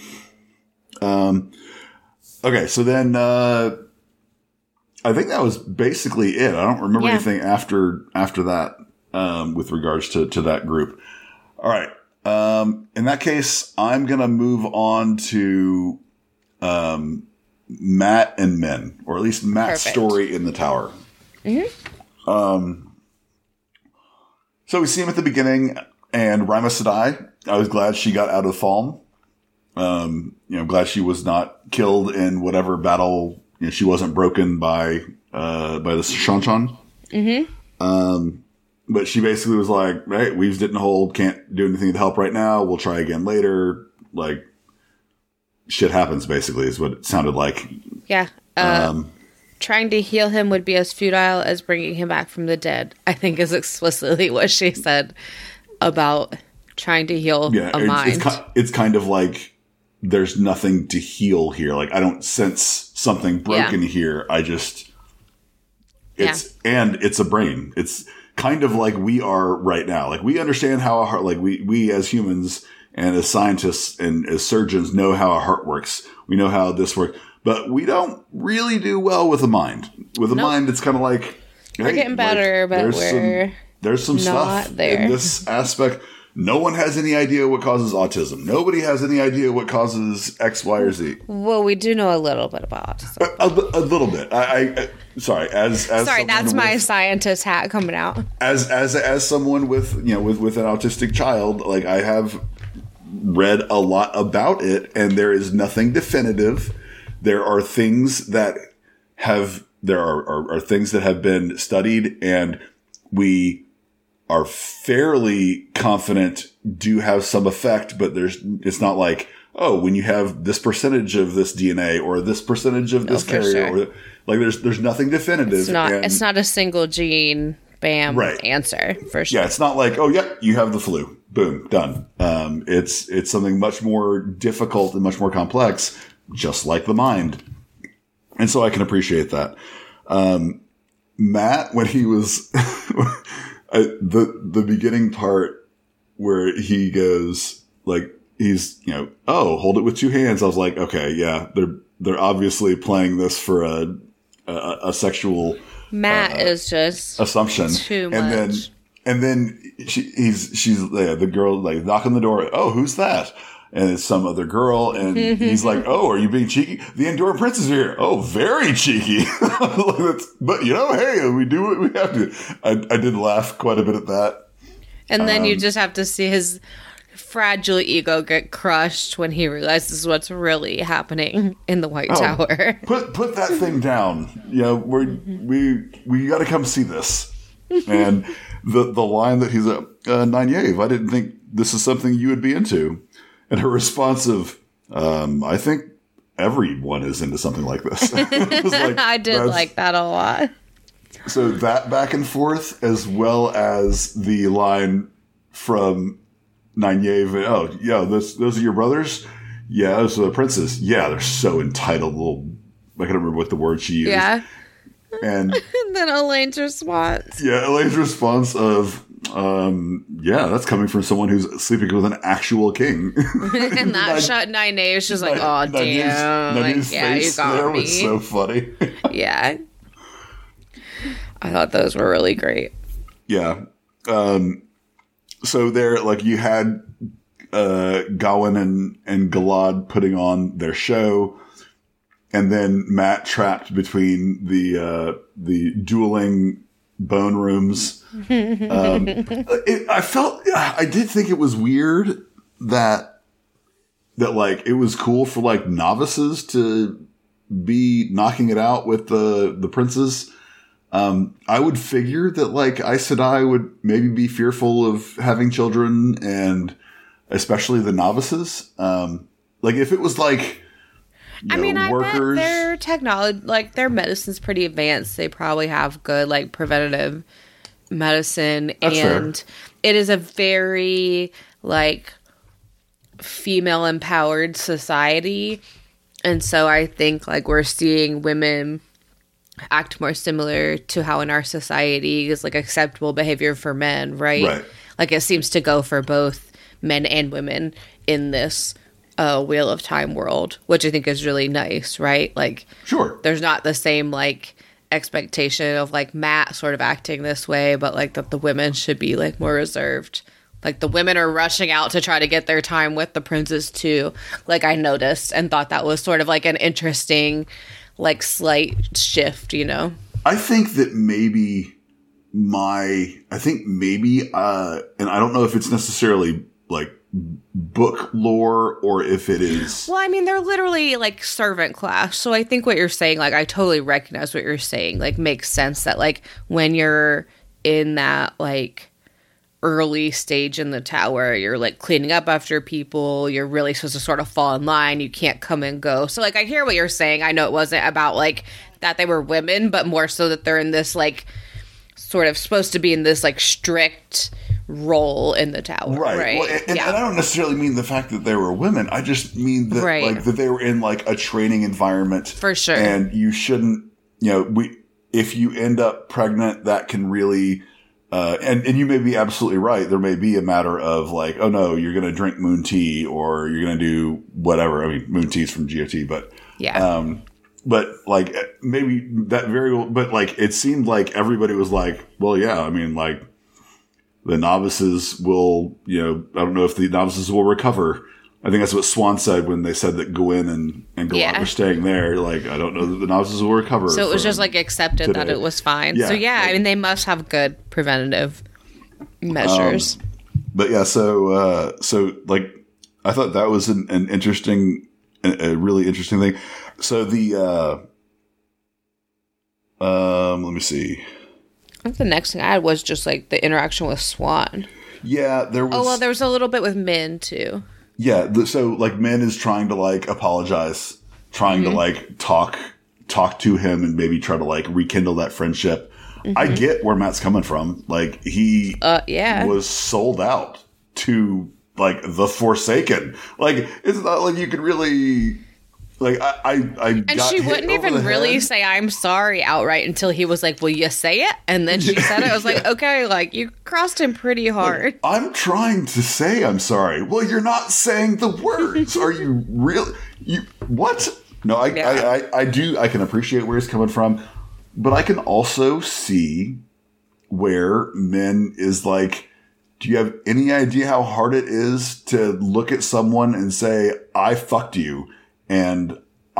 Speaker 3: Um. Okay, so then uh, I think that was basically it. I don't remember
Speaker 4: yeah.
Speaker 3: anything after after that um, with regards to, to that group. All right. Um, in that case, I'm going to move on to um, Matt and Min, or at least Matt's
Speaker 4: Perfect.
Speaker 3: story in the tower.
Speaker 4: Mm-hmm.
Speaker 3: Um. So we see him at the beginning, and Rima Sedai, I was glad she got out of Falm. Um, you know, glad she was not killed in whatever battle. You know, she wasn't broken by, uh, by the Shanshan.
Speaker 4: Mm-hmm.
Speaker 3: Um, but she basically was like, hey, Weaves didn't hold, can't do anything to help right now. We'll try again later. Like, shit happens, basically, is what it sounded like.
Speaker 4: Yeah. Uh,
Speaker 3: Um,
Speaker 4: trying to heal him would be as futile as bringing him back from the dead, I think is explicitly what she said about trying to heal
Speaker 3: yeah,
Speaker 4: a
Speaker 3: it's,
Speaker 4: mind.
Speaker 3: It's, ki- it's kind of like, there's nothing to heal here. Like, I don't sense something broken
Speaker 4: Yeah.
Speaker 3: here. I just, it's, yeah. and it's a brain. It's kind of like we are right now. Like, we understand how a heart, like we, we as humans and as scientists and as surgeons know how a heart works. We know how this works, but we don't really do well with a mind. With a
Speaker 4: Nope.
Speaker 3: mind, it's kind of like,
Speaker 4: we're
Speaker 3: hey,
Speaker 4: getting better,
Speaker 3: like,
Speaker 4: but
Speaker 3: there's
Speaker 4: we're
Speaker 3: some, there's some
Speaker 4: not
Speaker 3: stuff
Speaker 4: there.
Speaker 3: in this aspect. No one has any idea what causes autism. Nobody has any idea what causes X, Y, or Z.
Speaker 4: Well, we do know a little bit about autism.
Speaker 3: A, a, a little bit. I, I, I sorry. As as
Speaker 4: Sorry, that's
Speaker 3: someone
Speaker 4: my
Speaker 3: with,
Speaker 4: scientist hat coming out.
Speaker 3: as as as someone with you know with with an autistic child, like I have read a lot about it, and there is nothing definitive. There are things that have there are are, are things that have been studied, and we are fairly confident do have some effect, but there's, it's not like, oh, when you have this percentage of this D N A or this percentage of this
Speaker 4: for
Speaker 3: carrier,
Speaker 4: sure.
Speaker 3: or like there's, there's nothing definitive.
Speaker 4: It's not,
Speaker 3: and,
Speaker 4: it's not a single gene, bam,
Speaker 3: Right.
Speaker 4: answer for sure.
Speaker 3: yeah, it's not like, oh, yeah, you have the flu. Boom, done. Um, it's, it's something much more difficult and much more complex, just like the mind. And so I can appreciate that. Um, Matt, when he was, I, the the beginning part where he goes like he's you know oh hold it with two hands, I was like, okay, yeah, they're they're obviously playing this for a a, a sexual
Speaker 4: Matt
Speaker 3: uh,
Speaker 4: is just
Speaker 3: assumption,
Speaker 4: too
Speaker 3: and
Speaker 4: much.
Speaker 3: then and then she he's she's yeah, the girl like knock on the door. Oh, who's that? And it's some other girl, and he's like, "Oh, are you being cheeky? The Andorran Prince is here. Oh, very cheeky." But you know, hey, we do what we have to. I, I did laugh quite a bit at that.
Speaker 4: And then
Speaker 3: Um,
Speaker 4: you just have to see his fragile ego get crushed when he realizes what's really happening in the White
Speaker 3: Oh,
Speaker 4: Tower.
Speaker 3: Put put that thing down. You know, we we we got to come see this. And the the line that he's at, uh, Nynaeve, I didn't think this is something you would be into. And her response of, um, I think everyone is into something like this. It was like,
Speaker 4: I did
Speaker 3: that's-
Speaker 4: like that a lot.
Speaker 3: So that back and forth, as well as the line from Nynaeve, oh, yeah, this, those are your brothers? Yeah, those are the princes. Yeah, they're so entitled little, I can't remember what the word she used.
Speaker 4: Yeah.
Speaker 3: And
Speaker 4: And then Elaine's response.
Speaker 3: yeah, Elaine's response of, um, yeah, that's coming from someone who's sleeping with an actual king.
Speaker 4: And that shot Nynaeve was just like, oh, damn. Like,
Speaker 3: Nynaeve's
Speaker 4: yeah, you
Speaker 3: face
Speaker 4: got
Speaker 3: there
Speaker 4: me.
Speaker 3: was so funny.
Speaker 4: Yeah. I thought those were really great.
Speaker 3: Yeah. Um, so there, like, you had uh, Gawain and, and Galad putting on their show, and then Matt trapped between the uh, the dueling bone rooms. Um, it, I felt, I did think it was weird that, that like, it was cool for like novices to be knocking it out with the, the princes. Um, I would figure that like Aes Sedai would maybe be fearful of having children, and especially the novices. Um, like if it was like, you
Speaker 4: I
Speaker 3: know,
Speaker 4: mean, I
Speaker 3: workers,
Speaker 4: bet their technology, like their medicine's pretty advanced. They probably have good like preventative medicine,
Speaker 3: That's
Speaker 4: and
Speaker 3: fair.
Speaker 4: it is a very like female empowered society. And so I think like we're seeing women act more similar to how in our society is like acceptable behavior for men, right?
Speaker 3: Right.
Speaker 4: Like it seems to go for both men and women in this uh, Wheel of Time world, which I think is really nice, right? Like,
Speaker 3: sure,
Speaker 4: there's not the same like expectation of like Matt sort of acting this way, but like that the women should be like more reserved. Like the women are rushing out to try to get their time with the princes too. Like I noticed and thought that was sort of like an interesting, like slight shift, you know?
Speaker 3: I think that maybe my, I think maybe, uh, and I don't know if it's necessarily like book lore or if it is.
Speaker 4: Well, I mean, they're literally like servant class. So I think what you're saying, like, I totally recognize what you're saying. Like, makes sense that like when you're in that like early stage in the tower, you're like cleaning up after people, you're really supposed to sort of fall in line, you can't come and go. So like I hear what you're saying. I know it wasn't about like that they were women, but more so that they're in this like sort of supposed to be in this like strict role in the tower, right?
Speaker 3: Right. Well, and,
Speaker 4: yeah.
Speaker 3: and I don't necessarily mean the fact that they were women. I just mean that
Speaker 4: Right.
Speaker 3: like that they were in like a training environment.
Speaker 4: For sure.
Speaker 3: And you shouldn't, you know, we if you end up pregnant, that can really Uh, and, and you may be absolutely right. There may be a matter of like, oh no, you're going to drink moon tea or you're going to do whatever. I mean, moon tea is from G O T, but,
Speaker 4: Yeah.
Speaker 3: um, but like maybe that very, but like it seemed like everybody was like, well, yeah, I mean, like the novices will, you know, I don't know if the novices will recover. I think that's what Swan said when they said that Gwyn and, and Gallant
Speaker 4: Yeah.
Speaker 3: were staying there. Like, I don't know that the novices will recover.
Speaker 4: So it was
Speaker 3: from
Speaker 4: just like accepted
Speaker 3: today.
Speaker 4: that it was fine.
Speaker 3: Yeah,
Speaker 4: so yeah,
Speaker 3: like-
Speaker 4: I mean, they must have good preventative measures.
Speaker 3: Um, But yeah, so, uh, so like, I thought that was an, an interesting, a, a really interesting thing. So the, uh, um, let me see.
Speaker 4: I think the next thing I had was just like the interaction with Swan.
Speaker 3: Yeah, there was.
Speaker 4: Oh, well, there was a little bit with Min too.
Speaker 3: Yeah, the, so like Min is trying to like apologize, trying
Speaker 4: Mm-hmm.
Speaker 3: to like talk talk to him and maybe try to like rekindle that friendship.
Speaker 4: Mm-hmm.
Speaker 3: I get where Matt's coming from. Like he
Speaker 4: Uh, yeah.
Speaker 3: was sold out to like the Forsaken. Like it's not like you could really like I I, I
Speaker 4: And
Speaker 3: got
Speaker 4: she
Speaker 3: hit
Speaker 4: wouldn't
Speaker 3: over
Speaker 4: even
Speaker 3: the
Speaker 4: really
Speaker 3: head.
Speaker 4: say I'm sorry outright until he was like, will you say it? And then she said it. I was like, okay, like you crossed him pretty hard.
Speaker 3: I'm trying to say I'm sorry. Well, you're not saying the words. Are you really? You what? No, I,
Speaker 4: Yeah.
Speaker 3: I, I, I do. I can appreciate where he's coming from, but I can also see where Min is like, do you have any idea how hard it is to look at someone and say, I fucked you and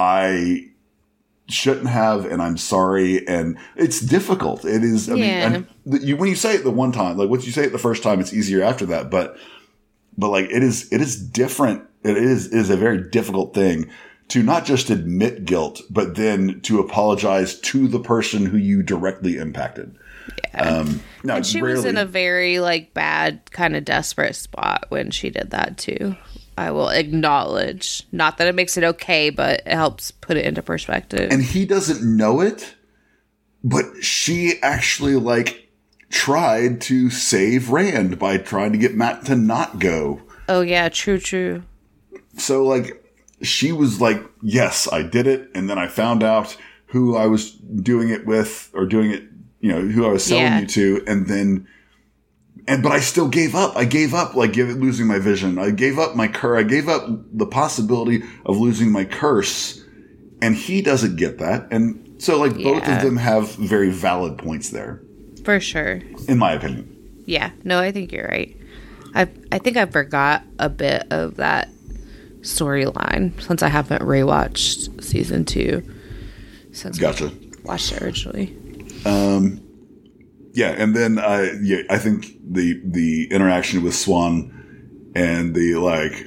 Speaker 3: I shouldn't have, and I'm sorry. And it's difficult. It is. I
Speaker 4: Yeah.
Speaker 3: mean, and the, you, when you say it the one time, like once you say it the first time, it's easier after that. But, but like it is, it is different. It is, it is a very difficult thing to not just admit guilt, but then to apologize to the person who you directly impacted.
Speaker 4: Yeah.
Speaker 3: Um, now,
Speaker 4: And she
Speaker 3: rarely,
Speaker 4: was in a very like bad kind of desperate spot when she did that too. I will acknowledge. Not that it makes it okay, but it helps put it into perspective.
Speaker 3: and he doesn't know it, but she actually like tried to save Rand by trying to get Matt to not go.
Speaker 4: Oh yeah, true, true.
Speaker 3: So like she was like, yes, I did it. And then I found out who I was doing it with or doing it, you know, who I was selling
Speaker 4: Yeah.
Speaker 3: you to. And then, and, but I still gave up. I gave up like give, losing my vision. I gave up my curse. I gave up the possibility of losing my curse. And he doesn't get that. And so like both
Speaker 4: Yeah.
Speaker 3: of them have very valid points there,
Speaker 4: For sure.
Speaker 3: in my opinion.
Speaker 4: Yeah. No, I think you're right. I I think I forgot a bit of that storyline since I haven't rewatched season two since
Speaker 3: Gotcha.
Speaker 4: I watched it originally.
Speaker 3: yeah, and then I yeah, I think the the interaction with Swan and the like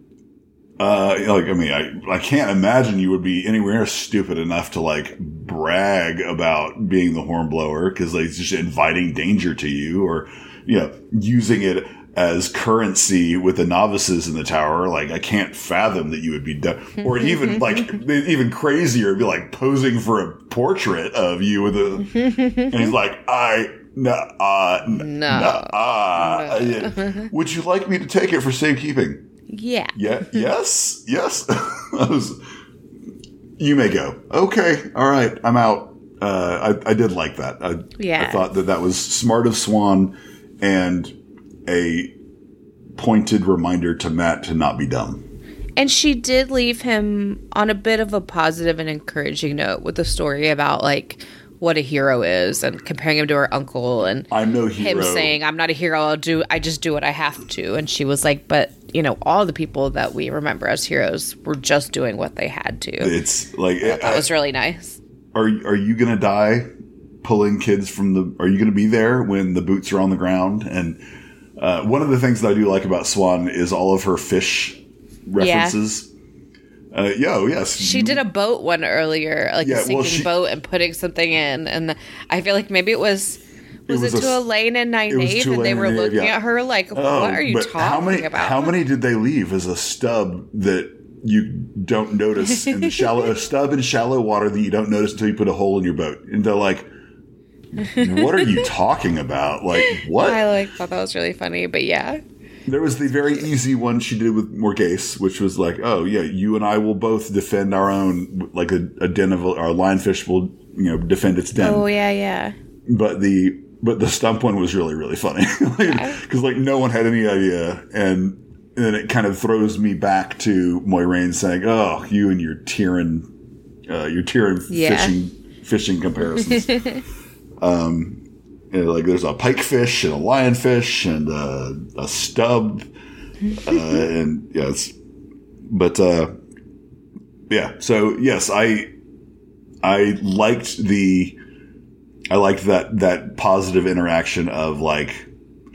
Speaker 3: uh like I mean I I can't imagine you would be anywhere stupid enough to like brag about being the hornblower, because like it's just inviting danger to you, or you know, using it as currency with the novices in the tower. Like, I can't fathom that you would be done. Or even like, even crazier, be like posing for a portrait of you with a, and he's like, I, no, uh, n-
Speaker 4: No.
Speaker 3: no, uh,
Speaker 4: No.
Speaker 3: would you like me to take it for safekeeping?
Speaker 4: Yeah.
Speaker 3: Yeah. Yes. Yes. I was, you may go. Okay. All right. I'm out. Uh, I, I did like that. I,
Speaker 4: Yeah.
Speaker 3: I thought that that was smart of Swan, and a pointed reminder to Matt to not be dumb.
Speaker 4: And she did leave him on a bit of a positive and encouraging note with the story about like what a hero is, and comparing him to her uncle, and
Speaker 3: I'm no hero.
Speaker 4: him saying, I'm not a hero, I'll do I just do what I have to. And she was like, but you know, all the people that we remember as heroes were just doing what they had to.
Speaker 3: It's like,
Speaker 4: That
Speaker 3: I,
Speaker 4: was really nice.
Speaker 3: are are you gonna die pulling kids from the? Are you gonna be there when the boots are on the ground? And uh, one of the things that I do like about Swan is all of her fish references. Yeah. Uh, yo, yes,
Speaker 4: She did a boat one earlier, like
Speaker 3: Yeah,
Speaker 4: a
Speaker 3: well,
Speaker 4: sinking
Speaker 3: she-
Speaker 4: boat, and putting something in. And I feel like maybe it was was it,
Speaker 3: was
Speaker 4: to
Speaker 3: a-
Speaker 4: Elaine and
Speaker 3: it was
Speaker 4: Nynaeve,
Speaker 3: to
Speaker 4: and they
Speaker 3: Elaine
Speaker 4: were
Speaker 3: and Nynaeve,
Speaker 4: looking
Speaker 3: yeah.
Speaker 4: at her like,
Speaker 3: Oh,
Speaker 4: what are you
Speaker 3: but
Speaker 4: talking
Speaker 3: how many,
Speaker 4: about?
Speaker 3: How many did they leave as a stub that you don't notice in the shallow, a stub in shallow water that you don't notice until you put a hole in your boat? And they're like, what are you talking about? Like, what?
Speaker 4: I like thought that was really funny, but yeah.
Speaker 3: There was the very easy one she did with Morghese, which was like, oh yeah, you and I will both defend our own, like a, a den of, our lionfish will, you know, defend its den.
Speaker 4: Oh yeah, yeah.
Speaker 3: But the, but the stump one was really, really funny. Because like no one had any idea. And, and then it kind of throws me back to Moiraine saying, oh, you and your Tyrion, uh, your Tyrion
Speaker 4: Yeah.
Speaker 3: fishing, fishing comparisons. um, you know, like there's a pikefish and a lionfish and uh, a stub. Uh, and yeah, it's, but, uh, yeah, so yes, I, I liked the, I liked that, that positive interaction of like,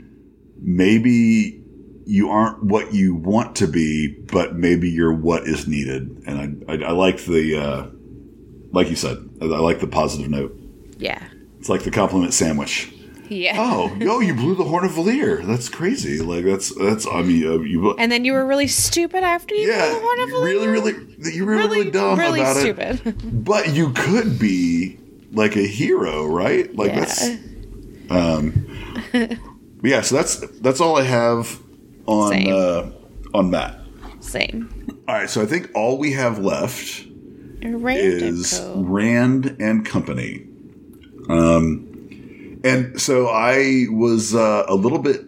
Speaker 3: maybe you aren't what you want to be, but maybe you're what is needed. And I, I, I liked the, uh, like you said, I, I like the positive note.
Speaker 4: Yeah.
Speaker 3: It's like the compliment sandwich.
Speaker 4: Yeah.
Speaker 3: Oh, yo, you blew the horn of Valir. That's crazy. Like that's, that's, I mean, uh, you,
Speaker 4: And then you were really stupid after you
Speaker 3: yeah,
Speaker 4: blew the horn of
Speaker 3: you really, really, you were really, really dumb
Speaker 4: really
Speaker 3: about
Speaker 4: stupid.
Speaker 3: it. But you could be like a hero, right? Like
Speaker 4: Yeah.
Speaker 3: that's, um, but yeah. So that's that's all I have on
Speaker 4: Same.
Speaker 3: uh, on Matt.
Speaker 4: Same.
Speaker 3: All right. So I think all we have left
Speaker 4: Rand
Speaker 3: is
Speaker 4: and Co.
Speaker 3: Rand and Company. Um, and so I was uh, a little bit.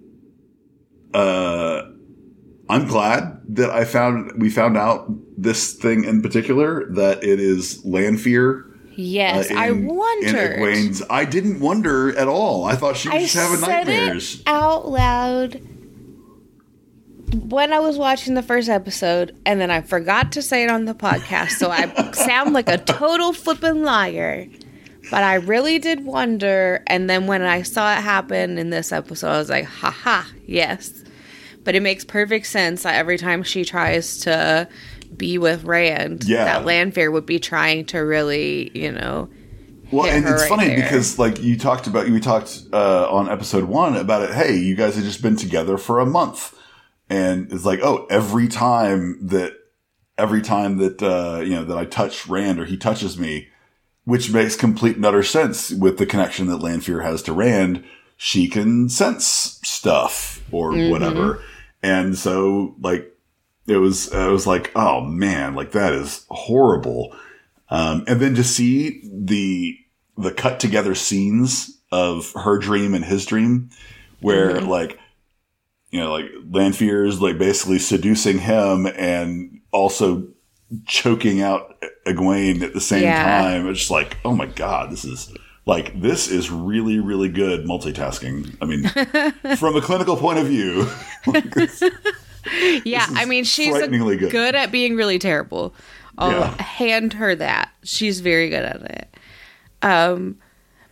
Speaker 3: Uh, I'm glad that I found we found out this thing in particular, that it is Lanfear.
Speaker 4: Yes,
Speaker 3: uh,
Speaker 4: I
Speaker 3: in-
Speaker 4: wondered.
Speaker 3: In Egwene's. I didn't wonder at all. I thought she was
Speaker 4: I
Speaker 3: just having
Speaker 4: said
Speaker 3: nightmares.
Speaker 4: it out loud when I was watching the first episode, and then I forgot to say it on the podcast, so I sound like a total flippin' liar. But I really did wonder, and then when I saw it happen in this episode, I was like, haha, yes. But it makes perfect sense that every time she tries to be with Rand,
Speaker 3: Yeah.
Speaker 4: that Lanfear would be trying to really, you know,
Speaker 3: Well,
Speaker 4: hit
Speaker 3: and
Speaker 4: her
Speaker 3: it's
Speaker 4: right
Speaker 3: funny
Speaker 4: there.
Speaker 3: because, like, you talked about, you talked uh, on episode one about it. Hey, you guys have just been together for a month, and it's like, oh, every time that, every time that uh, you know that I touch Rand or he touches me, which makes complete and utter sense with the connection that Lanfear has to Rand. She can sense stuff or
Speaker 4: Mm-hmm.
Speaker 3: whatever, and so like it was, it was like, oh man, like that is horrible. Um, and then to see the, the cut together scenes of her dream and his dream where
Speaker 4: Mm-hmm.
Speaker 3: like, you know, like Lanfear is like basically seducing him and also choking out Egwene at the same
Speaker 4: Yeah.
Speaker 3: time. It's just like, oh my God, this is like, this is really, really good multitasking. I mean, from a clinical point of view, like, this-
Speaker 4: Yeah,
Speaker 3: This is
Speaker 4: I mean, she's a,
Speaker 3: frighteningly good.
Speaker 4: good at being really terrible. I'll
Speaker 3: Yeah.
Speaker 4: hand her that. She's very good at it. Um,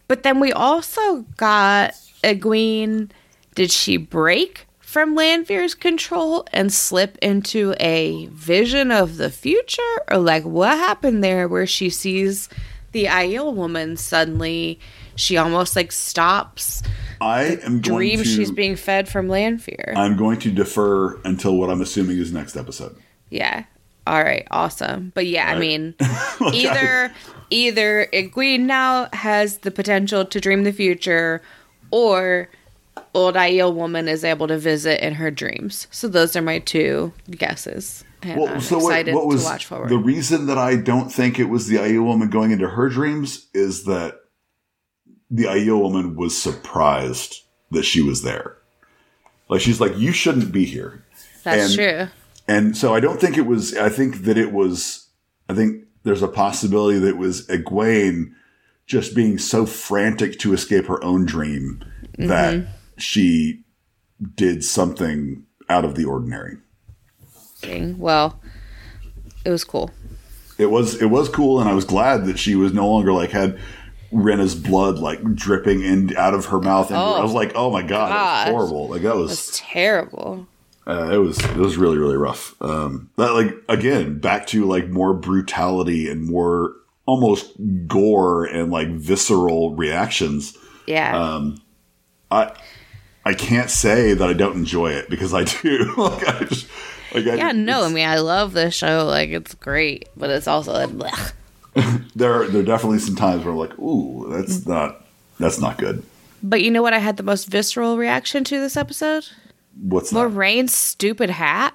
Speaker 4: But then we also got Egwene. Did she break from Lanfear's control and slip into a vision of the future? Or like what happened there where she sees the Aiel woman suddenly? She almost like stops.
Speaker 3: I am going
Speaker 4: dream
Speaker 3: to,
Speaker 4: she's being fed from Lanfear.
Speaker 3: I'm going to defer until what I'm assuming is next episode.
Speaker 4: Yeah. All right. Awesome. But yeah, right. I mean,
Speaker 3: like
Speaker 4: either
Speaker 3: I,
Speaker 4: either Egwene now has the potential to dream the future, or old Aiel woman is able to visit in her dreams. So those are my two guesses. And
Speaker 3: well,
Speaker 4: I'm
Speaker 3: so
Speaker 4: excited
Speaker 3: what, what was
Speaker 4: to watch forward.
Speaker 3: The reason that I don't think it was the Aiel woman going into her dreams is that the Aiel woman was surprised that she was there. Like, she's like, you shouldn't be here.
Speaker 4: That's
Speaker 3: and,
Speaker 4: true.
Speaker 3: And so I don't think it was, I think that it was, I think there's a possibility that it was Egwene just being so frantic to escape her own dream mm-hmm. that she did something out of the ordinary.
Speaker 4: Dang. Well, it was cool.
Speaker 3: It was, it was cool. And I was glad that she was no longer like had Renna's blood like dripping in out of her mouth. And oh, I was like, oh my God,
Speaker 4: gosh.
Speaker 3: That was horrible. Like that was,
Speaker 4: That's terrible.
Speaker 3: Uh, it was, it was really, really rough. Um, that like, again, back to like more brutality and more almost gore and like visceral reactions.
Speaker 4: Yeah.
Speaker 3: Um, I, I can't say that I don't enjoy it because I do. like I just, like I,
Speaker 4: yeah, no, I mean, I love this show. Like it's great, but it's also like, blech.
Speaker 3: there, are, there are definitely some times where I'm like, ooh, that's not, that's not good.
Speaker 4: But you know what? I had the most visceral reaction to this episode.
Speaker 3: What's that?
Speaker 4: Moiraine's stupid hat.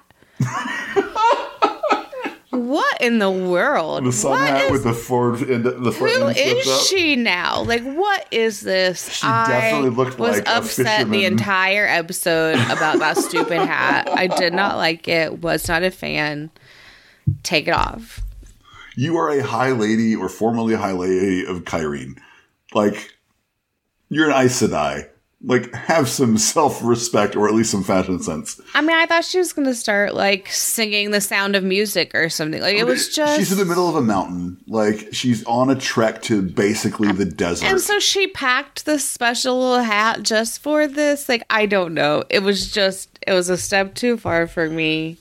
Speaker 4: What in the world?
Speaker 3: The sun
Speaker 4: what
Speaker 3: hat
Speaker 4: is,
Speaker 3: with the forward end. The front
Speaker 4: who
Speaker 3: end
Speaker 4: is
Speaker 3: up.
Speaker 4: she now? Like, what is this?
Speaker 3: She definitely looked
Speaker 4: I was
Speaker 3: like
Speaker 4: upset
Speaker 3: a
Speaker 4: the entire episode about that stupid hat. I did not like it. Was not a fan. Take it off.
Speaker 3: You are a high lady, or formerly a high lady of Cairhien. Like, you're an Aes Sedai. Like, have some self-respect, or at least some fashion sense.
Speaker 4: I mean, I thought she was going to start, like, singing The Sound of Music or something. Like, it was just...
Speaker 3: She's in the middle of a mountain. Like, she's on a trek to basically the desert.
Speaker 4: And so she packed this special little hat just for this? Like, I don't know. It was just... It was a step too far for me.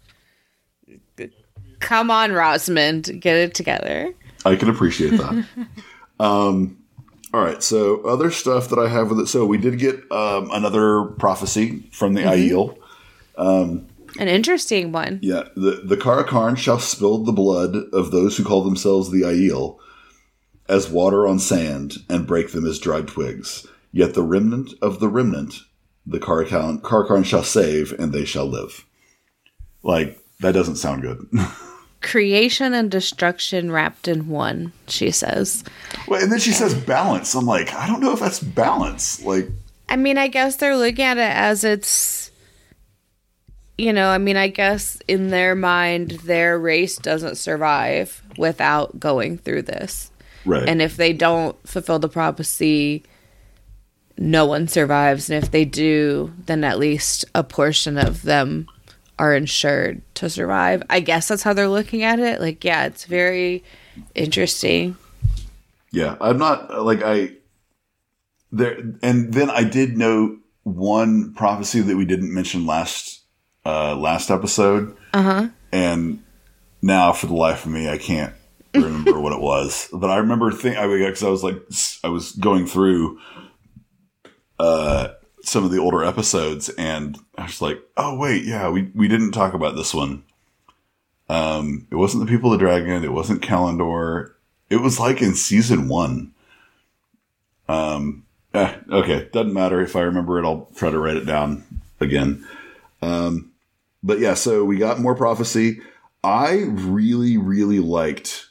Speaker 4: Come on, Rosamund. Get it together.
Speaker 3: I can appreciate that. um... All right, so other stuff that I have with it. So we did get um, another prophecy from the mm-hmm. Aiel. Um,
Speaker 4: An interesting one.
Speaker 3: Yeah. The, the Car'a'carn shall spill the blood of those who call themselves the Aiel as water on sand and break them as dried twigs. Yet the remnant of the remnant, the Car'a'carn, Car'a'carn shall save, and they shall live. Like, that doesn't sound good.
Speaker 4: Creation and destruction wrapped in one, she says.
Speaker 3: Well, and then she says balance. I'm like, I don't know if that's balance. Like,
Speaker 4: I mean, I guess they're looking at it as it's, you know, I mean, I guess in their mind, their race doesn't survive without going through this.
Speaker 3: Right.
Speaker 4: And if they don't fulfill the prophecy, no one survives. And if they do, then at least a portion of them are insured to survive. I guess that's how they're looking at it. Like, yeah, it's very interesting.
Speaker 3: Yeah, I'm not like I there. And then I did note one prophecy that we didn't mention last uh, last episode.
Speaker 4: Uh huh.
Speaker 3: And now, for the life of me, I can't remember what it was. But I remember thinking, I because I was like, I was going through uh, some of the older episodes, and I was like, oh wait, yeah, we we didn't talk about this one. Um, it wasn't the People of the Dragon. It wasn't Kalendor. It was like in season one. Um, eh, okay, doesn't matter. If I remember it, I'll try to write it down again. Um, but yeah, so we got more prophecy. I really, really liked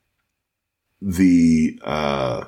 Speaker 3: the uh,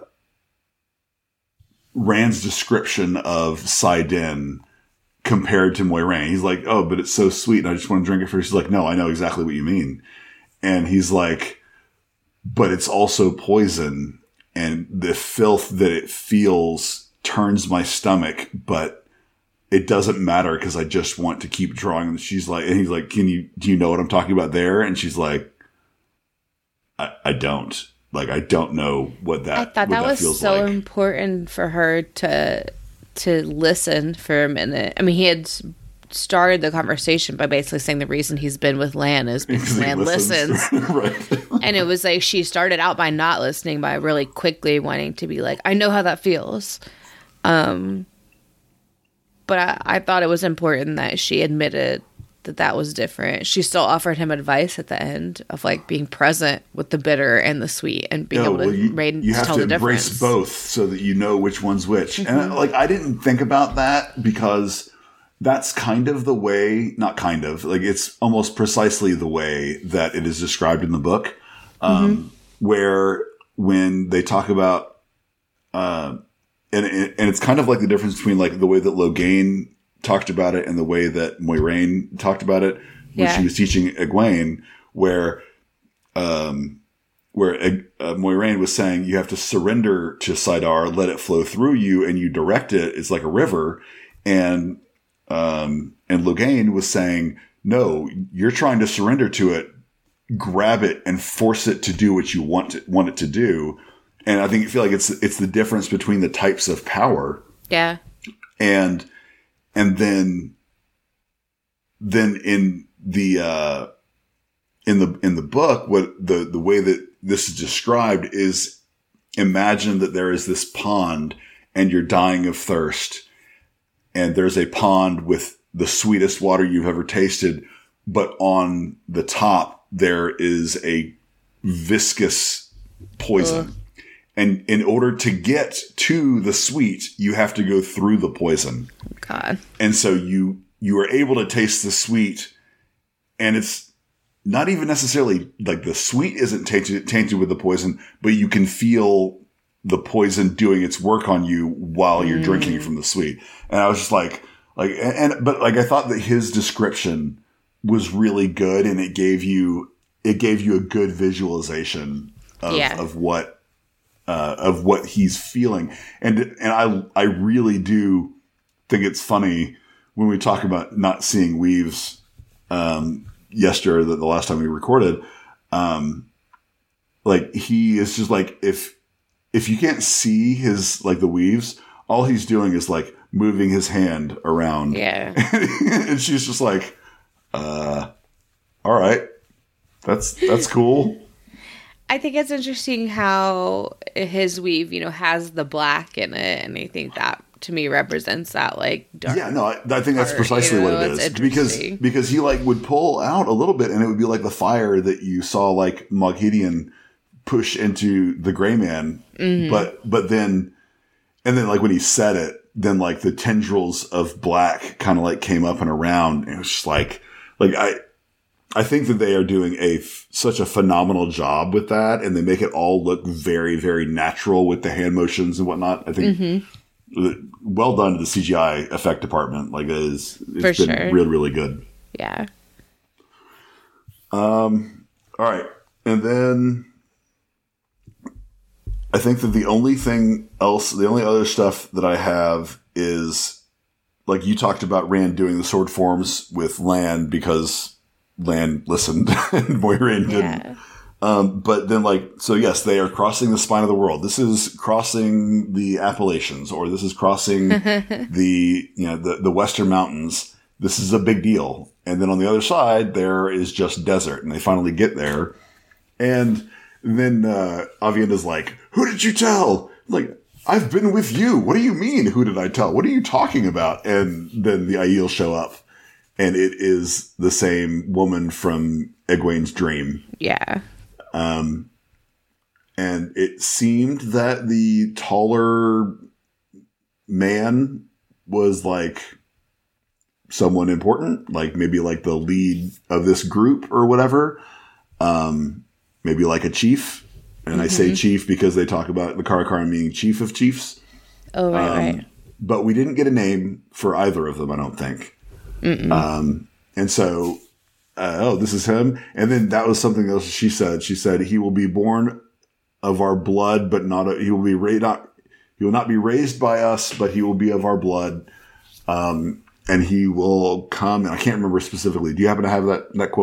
Speaker 3: Rand's description of Saidin compared to Moiraine. He's like, oh, but it's so sweet, and I just want to drink it first. She's like, no, I know exactly what you mean. And he's like, but it's also poison, and the filth that it feels turns my stomach, but it doesn't matter because I just want to keep drawing. And she's like, and he's like, can you, do you know what I'm talking about there? And she's like, I, I don't. like, I don't know what that,
Speaker 4: I thought
Speaker 3: what
Speaker 4: that,
Speaker 3: that
Speaker 4: was
Speaker 3: feels
Speaker 4: so
Speaker 3: like.
Speaker 4: important for her to to listen for a minute. I mean, he had started the conversation by basically saying the reason he's been with Lan is because Lan listens. listens.
Speaker 3: Right.
Speaker 4: And it was like she started out by not listening, by really quickly wanting to be like, I know how that feels. Um, but I, I thought it was important that she admitted that that was different. She still offered him advice at the end of like being present with the bitter and the sweet and being
Speaker 3: No,
Speaker 4: able to
Speaker 3: well, you,
Speaker 4: rate,
Speaker 3: you have
Speaker 4: tell
Speaker 3: to
Speaker 4: the
Speaker 3: embrace
Speaker 4: difference.
Speaker 3: both so that you know which one's which.
Speaker 4: Mm-hmm.
Speaker 3: And like, I didn't think about that because that's kind of the way, not kind of, like it's almost precisely the way that it is described in the book. Um, mm-hmm. Where when they talk about, uh, and, and it's kind of like the difference between like the way that Logain talked about it and the way that Moiraine talked about it when
Speaker 4: yeah.
Speaker 3: she was teaching Egwene, where, um, where uh, Moiraine was saying you have to surrender to Saidar, let it flow through you, and you direct it. It's like a river. And, um, and Logain was saying, no, you're trying to surrender to it, grab it and force it to do what you want to, want it to do. And I think I feel like it's, it's the difference between the types of power.
Speaker 4: Yeah.
Speaker 3: And, And then, then in the, uh, in the, in the book, what the, the way that this is described is imagine that there is this pond and you're dying of thirst and there's a pond with the sweetest water you've ever tasted. But on the top, there is a viscous poison. Ugh. And in order to get to the sweet, you have to go through the poison.
Speaker 4: God.
Speaker 3: And so you you are able to taste the sweet, and it's not even necessarily like the sweet isn't tainted, tainted with the poison, but you can feel the poison doing its work on you while you're mm. drinking from the sweet. And I was just like, like, and, and but like I thought that his description was really good, and it gave you it gave you a good visualization of,
Speaker 4: yeah.
Speaker 3: of what. Uh, of what he's feeling. And, and I, I really do think it's funny when we talk about not seeing weaves, um, yesterday, the, the last time we recorded, um, like he is just like, if, if you can't see his, like the weaves, all he's doing is like moving his hand around.
Speaker 4: Yeah.
Speaker 3: And she's just like, uh, all right, that's, that's cool.
Speaker 4: I think it's interesting how his weave, you know, has the black in it, and I think that to me represents that like dark.
Speaker 3: Yeah, no, I, I think that's
Speaker 4: part,
Speaker 3: precisely
Speaker 4: you know?
Speaker 3: what it
Speaker 4: It's
Speaker 3: is because because he like would pull out a little bit, and it would be like the fire that you saw like Moghedien push into the Gray Man, mm-hmm. but but then and then like when he said it, then like the tendrils of black kind of like came up and around, and it was just like like I. I think that they are doing a f- such a phenomenal job with that, and they make it all look very, very natural with the hand motions and whatnot. I think mm-hmm. well done to the C G I effect department. Like it is, it's
Speaker 4: For
Speaker 3: been
Speaker 4: sure.
Speaker 3: really, really good.
Speaker 4: Yeah.
Speaker 3: Um. All right, and then I think that the only thing else, the only other stuff that I have is like you talked about Rand doing the sword forms with Lan because. Lan listened and Moiraine didn't.
Speaker 4: Yeah.
Speaker 3: Um, but then like, so yes, they are crossing the spine of the world. This is crossing the Appalachians, or this is crossing the, you know, the, the Western Mountains. This is a big deal. And then on the other side, there is just desert, and they finally get there. And then, uh, Avienda's like, who did you tell? Like, I've been with you. What do you mean? Who did I tell? What are you talking about? And then the Aiel show up. And it is the same woman from Egwene's dream.
Speaker 4: Yeah.
Speaker 3: Um, and it seemed that the taller man was like someone important, like maybe like the lead of this group or whatever. Um, maybe like a chief. And mm-hmm. I say chief because they talk about the Car'a'carn being chief of chiefs.
Speaker 4: Oh, right,
Speaker 3: um,
Speaker 4: right.
Speaker 3: But we didn't get a name for either of them, I don't think. Mm-mm. Um, and so, uh, oh, this is him. And then that was something else she said. She said, he will be born of our blood, but not, a, he will be ra- not, he will not be raised by us, but he will be of our blood. Um, and he will come, and I can't remember specifically. Do you happen to have that, that quote?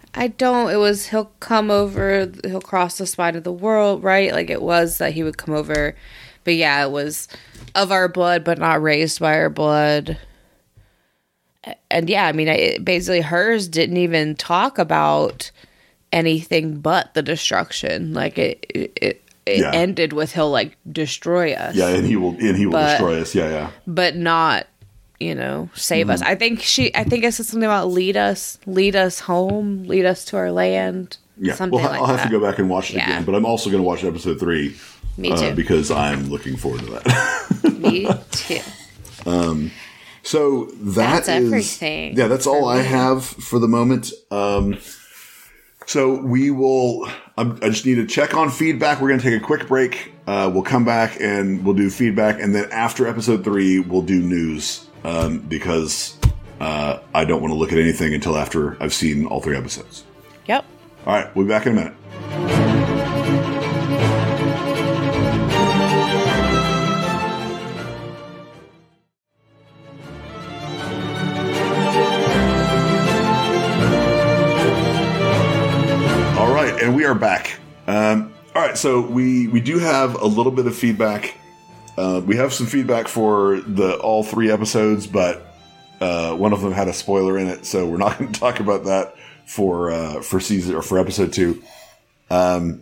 Speaker 4: I don't. It was he'll come over, he'll cross the spine of the world, right? Like it was that he would come over. But yeah, it was of our blood, but not raised by our blood. And yeah, I mean, it, basically hers didn't even talk about anything but the destruction. Like it, it, it
Speaker 3: yeah.
Speaker 4: ended with he'll like destroy us.
Speaker 3: Yeah, and he will, and he will
Speaker 4: but,
Speaker 3: destroy us. Yeah, yeah.
Speaker 4: But not, you know, save mm-hmm. us. I think she, I think it said something about lead us, lead us home, lead us to our land.
Speaker 3: Yeah,
Speaker 4: something
Speaker 3: well,
Speaker 4: like
Speaker 3: I'll have
Speaker 4: that.
Speaker 3: to go back and watch it
Speaker 4: yeah.
Speaker 3: again. But I'm also going to watch episode three.
Speaker 4: Me too.
Speaker 3: Uh, because I'm looking forward to that.
Speaker 4: Me too.
Speaker 3: Um, so that
Speaker 4: that's
Speaker 3: is
Speaker 4: everything.
Speaker 3: Yeah, that's all I have for the moment. Um, so we will. I'm, I just need to check on feedback. We're going to take a quick break. Uh, we'll come back and we'll do feedback, and then after episode three, we'll do news um, because uh, I don't want to look at anything until after I've seen all three episodes.
Speaker 4: Yep.
Speaker 3: All right, we'll be back in a minute. And we are back. Um, all right, so we, we do have a little bit of feedback. Uh, we have some feedback for the all three episodes, but uh, one of them had a spoiler in it, so we're not going to talk about that for uh, for season or for episode two. Um,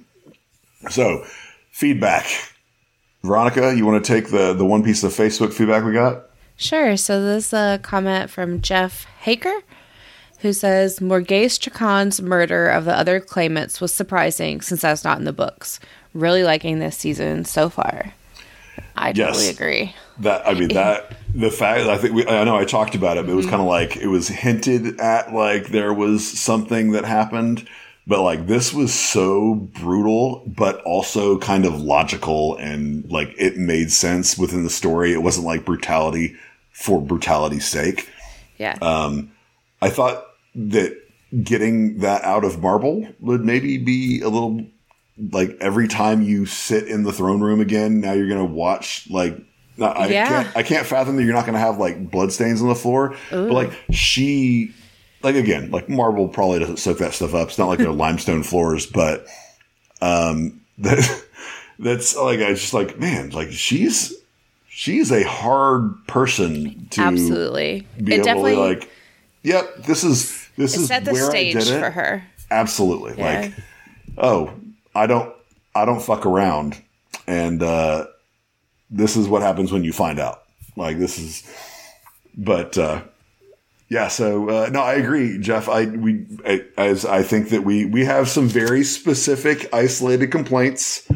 Speaker 3: so feedback, Veronica, you want to take the the one piece of Facebook feedback we got?
Speaker 4: Sure. So this is a comment from Jeff Haker, who says, Morghese Chakan's murder of the other claimants was surprising since that's not in the books. Really liking this season so far. I
Speaker 3: yes.
Speaker 4: totally agree.
Speaker 3: That I mean that the fact I think we I know I talked about it, but it was mm-hmm. kind of like it was hinted at like there was something that happened, but like this was so brutal, but also kind of logical and like it made sense within the story. It wasn't like brutality for brutality's sake.
Speaker 4: Yeah.
Speaker 3: Um, I thought that getting that out of Marble would maybe be a little like every time you sit in the throne room again, now you're going to watch like, I
Speaker 4: yeah.
Speaker 3: can't, I can't fathom that you're not going to have like bloodstains on the floor, Ooh. But like she, like again, like Marble probably doesn't soak that stuff up. It's not like they're limestone floors, but, um, that, that's like, I just like, man, like she's, she's a hard person to
Speaker 4: absolutely
Speaker 3: be
Speaker 4: it
Speaker 3: able
Speaker 4: definitely
Speaker 3: to like, yep, this is this
Speaker 4: it
Speaker 3: is
Speaker 4: set the
Speaker 3: where
Speaker 4: stage
Speaker 3: I did it.
Speaker 4: for her.
Speaker 3: Absolutely,
Speaker 4: yeah.
Speaker 3: like, oh, I don't, I don't fuck around, and uh, this is what happens when you find out. Like this is, but uh, yeah. So uh, no, I agree, Jeff. I we I, as I think that we we have some very specific, isolated complaints,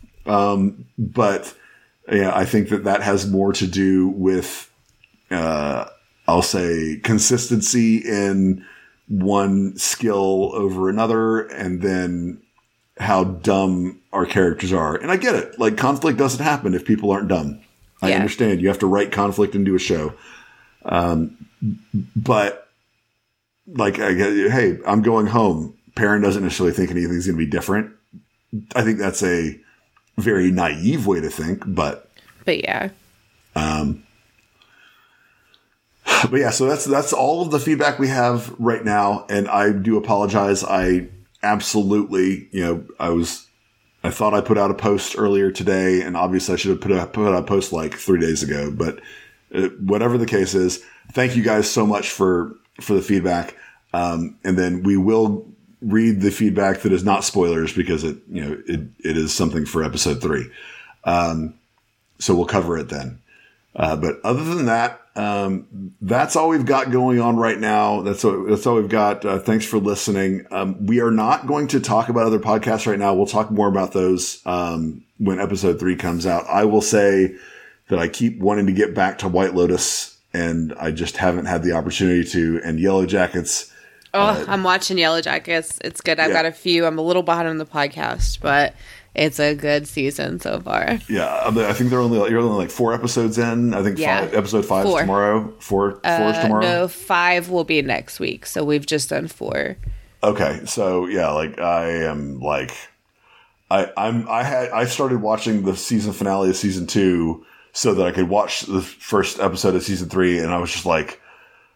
Speaker 3: um, but yeah, I think that that has more to do with. Uh, I'll say consistency in one skill over another, and then how dumb our characters are. And I get it. Like conflict doesn't happen if people aren't dumb. I yeah. understand. You have to write conflict into a show. Um, but like, I get, hey, I'm going home. Perrin doesn't necessarily think anything's going to be different. I think that's a very naive way to think, but,
Speaker 4: but yeah.
Speaker 3: Um, But yeah, so that's that's all of the feedback we have right now, and I do apologize. I absolutely, you know, I was, I thought I put out a post earlier today, and obviously I should have put a, put out a post like three days ago. But uh, whatever the case is, thank you guys so much for for the feedback, um, and then we will read the feedback that is not spoilers because it, you know, it it is something for episode three. Um, so we'll cover it then. Uh, but other than that. Um, that's all we've got going on right now. That's all, that's all we've got. Uh, thanks for listening. Um, we are not going to talk about other podcasts right now. We'll talk more about those, um, when episode three comes out. I will say that I keep wanting to get back to White Lotus, and I just haven't had the opportunity to, and Yellow Jackets.
Speaker 4: Oh, uh, I'm watching Yellow Jackets. It's good. I've yeah. got a few. I'm a little behind on the podcast, but it's a good season so far.
Speaker 3: Yeah, I think they're only you're only like four episodes in. I think
Speaker 4: yeah.
Speaker 3: five, episode five is tomorrow. Four,
Speaker 4: uh,
Speaker 3: four is tomorrow.
Speaker 4: No, five will be next week. So we've just done four.
Speaker 3: Okay, so yeah, like I am like, I I'm I had I started watching the season finale of season two so that I could watch the first episode of season three, and I was just like,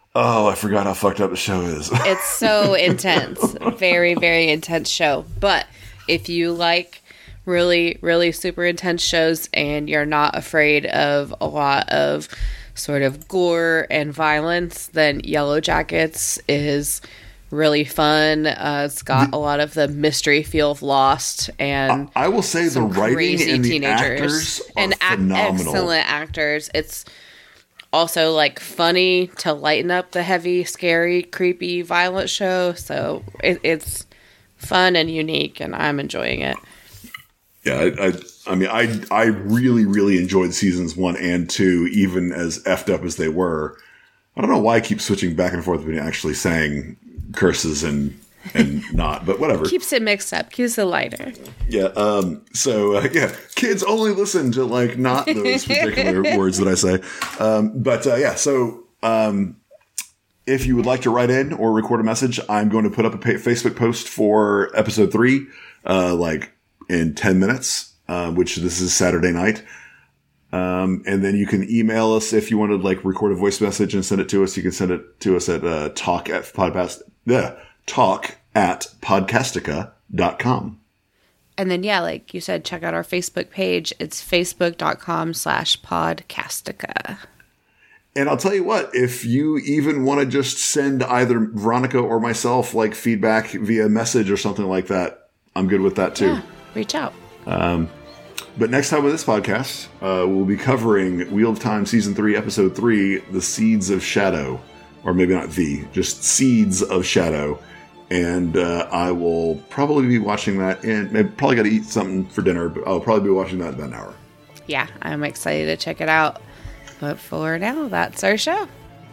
Speaker 3: Oh, I forgot how fucked up the show is.
Speaker 4: It's so intense. Very, very intense show. But if you like really, really super intense shows and you're not afraid of a lot of sort of gore and violence, then Yellow Jackets is really fun. Uh, it's got a lot of the mystery feel of Lost, and
Speaker 3: I, I will say the writing and the actors are
Speaker 4: and
Speaker 3: phenomenal.
Speaker 4: Excellent actors. It's also like funny to lighten up the heavy, scary, creepy, violent show. So it, it's fun and unique, and I'm enjoying it.
Speaker 3: Yeah, I, I, I mean, I, I really, really enjoyed seasons one and two, even as effed up as they were. I don't know why I keep switching back and forth between actually saying curses and and not, but whatever.
Speaker 4: Keeps it mixed up. Keeps it lighter.
Speaker 3: Yeah. Um. So uh, yeah, kids only listen to like not those particular words that I say. Um. But uh, yeah. So um, if you would like to write in or record a message, I'm going to put up a pa- Facebook post for episode three, uh, like in ten minutes, uh, which this is Saturday night. Um, and then you can email us if you want to like record a voice message and send it to us. You can send it to us at uh, talk at podcast, yeah, talk at podcastica dot com.
Speaker 4: And then, yeah, like you said, check out our Facebook page. It's facebook.com slash podcastica.
Speaker 3: And I'll tell you what, if you even want to just send either Veronica or myself like feedback via message or something like that, I'm good with that too.
Speaker 4: Yeah, reach out.
Speaker 3: Um, But next time with this podcast, uh, we'll be covering Wheel of Time Season three, Episode three, The Seeds of Shadow. Or maybe not the, just Seeds of Shadow. And uh, I will probably be watching that, and maybe probably got to eat something for dinner, but I'll probably be watching that in about an hour.
Speaker 4: Yeah, I'm excited to check it out. But for now, that's our show.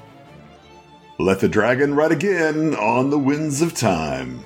Speaker 3: Let the dragon ride again on the winds of time.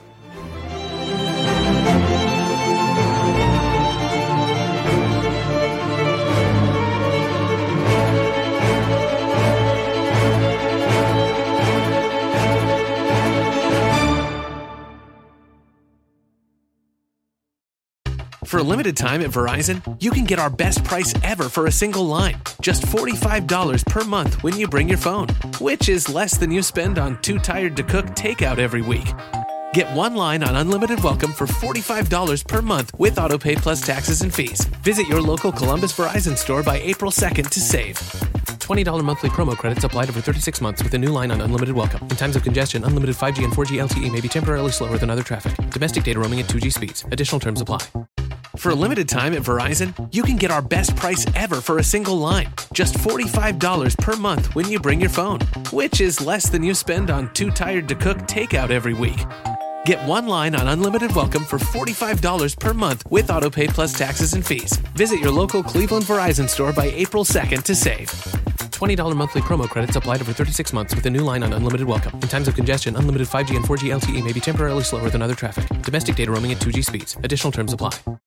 Speaker 1: For a limited time at Verizon, you can get our best price ever for a single line. Just forty-five dollars per month when you bring your phone, which is less than you spend on Too Tired to Cook takeout every week. Get one line on Unlimited Welcome for forty-five dollars per month with AutoPay plus taxes and fees. Visit your local Columbus Verizon store by April second to save. twenty dollars monthly promo credits applied over thirty-six months with a new line on Unlimited Welcome. In times of congestion, unlimited five G and four G L T E may be temporarily slower than other traffic. Domestic data roaming at two G speeds. Additional terms apply. For a limited time at Verizon, you can get our best price ever for a single line. Just forty-five dollars per month when you bring your phone, which is less than you spend on Too Tired to Cook takeout every week. Get one line on Unlimited Welcome for forty-five dollars per month with AutoPay plus taxes and fees. Visit your local Cleveland Verizon store by April second to save. twenty dollars monthly promo credits applied over thirty-six months with a new line on Unlimited Welcome. In times of congestion, unlimited five G and four G L T E may be temporarily slower than other traffic. Domestic data roaming at two G speeds. Additional terms apply.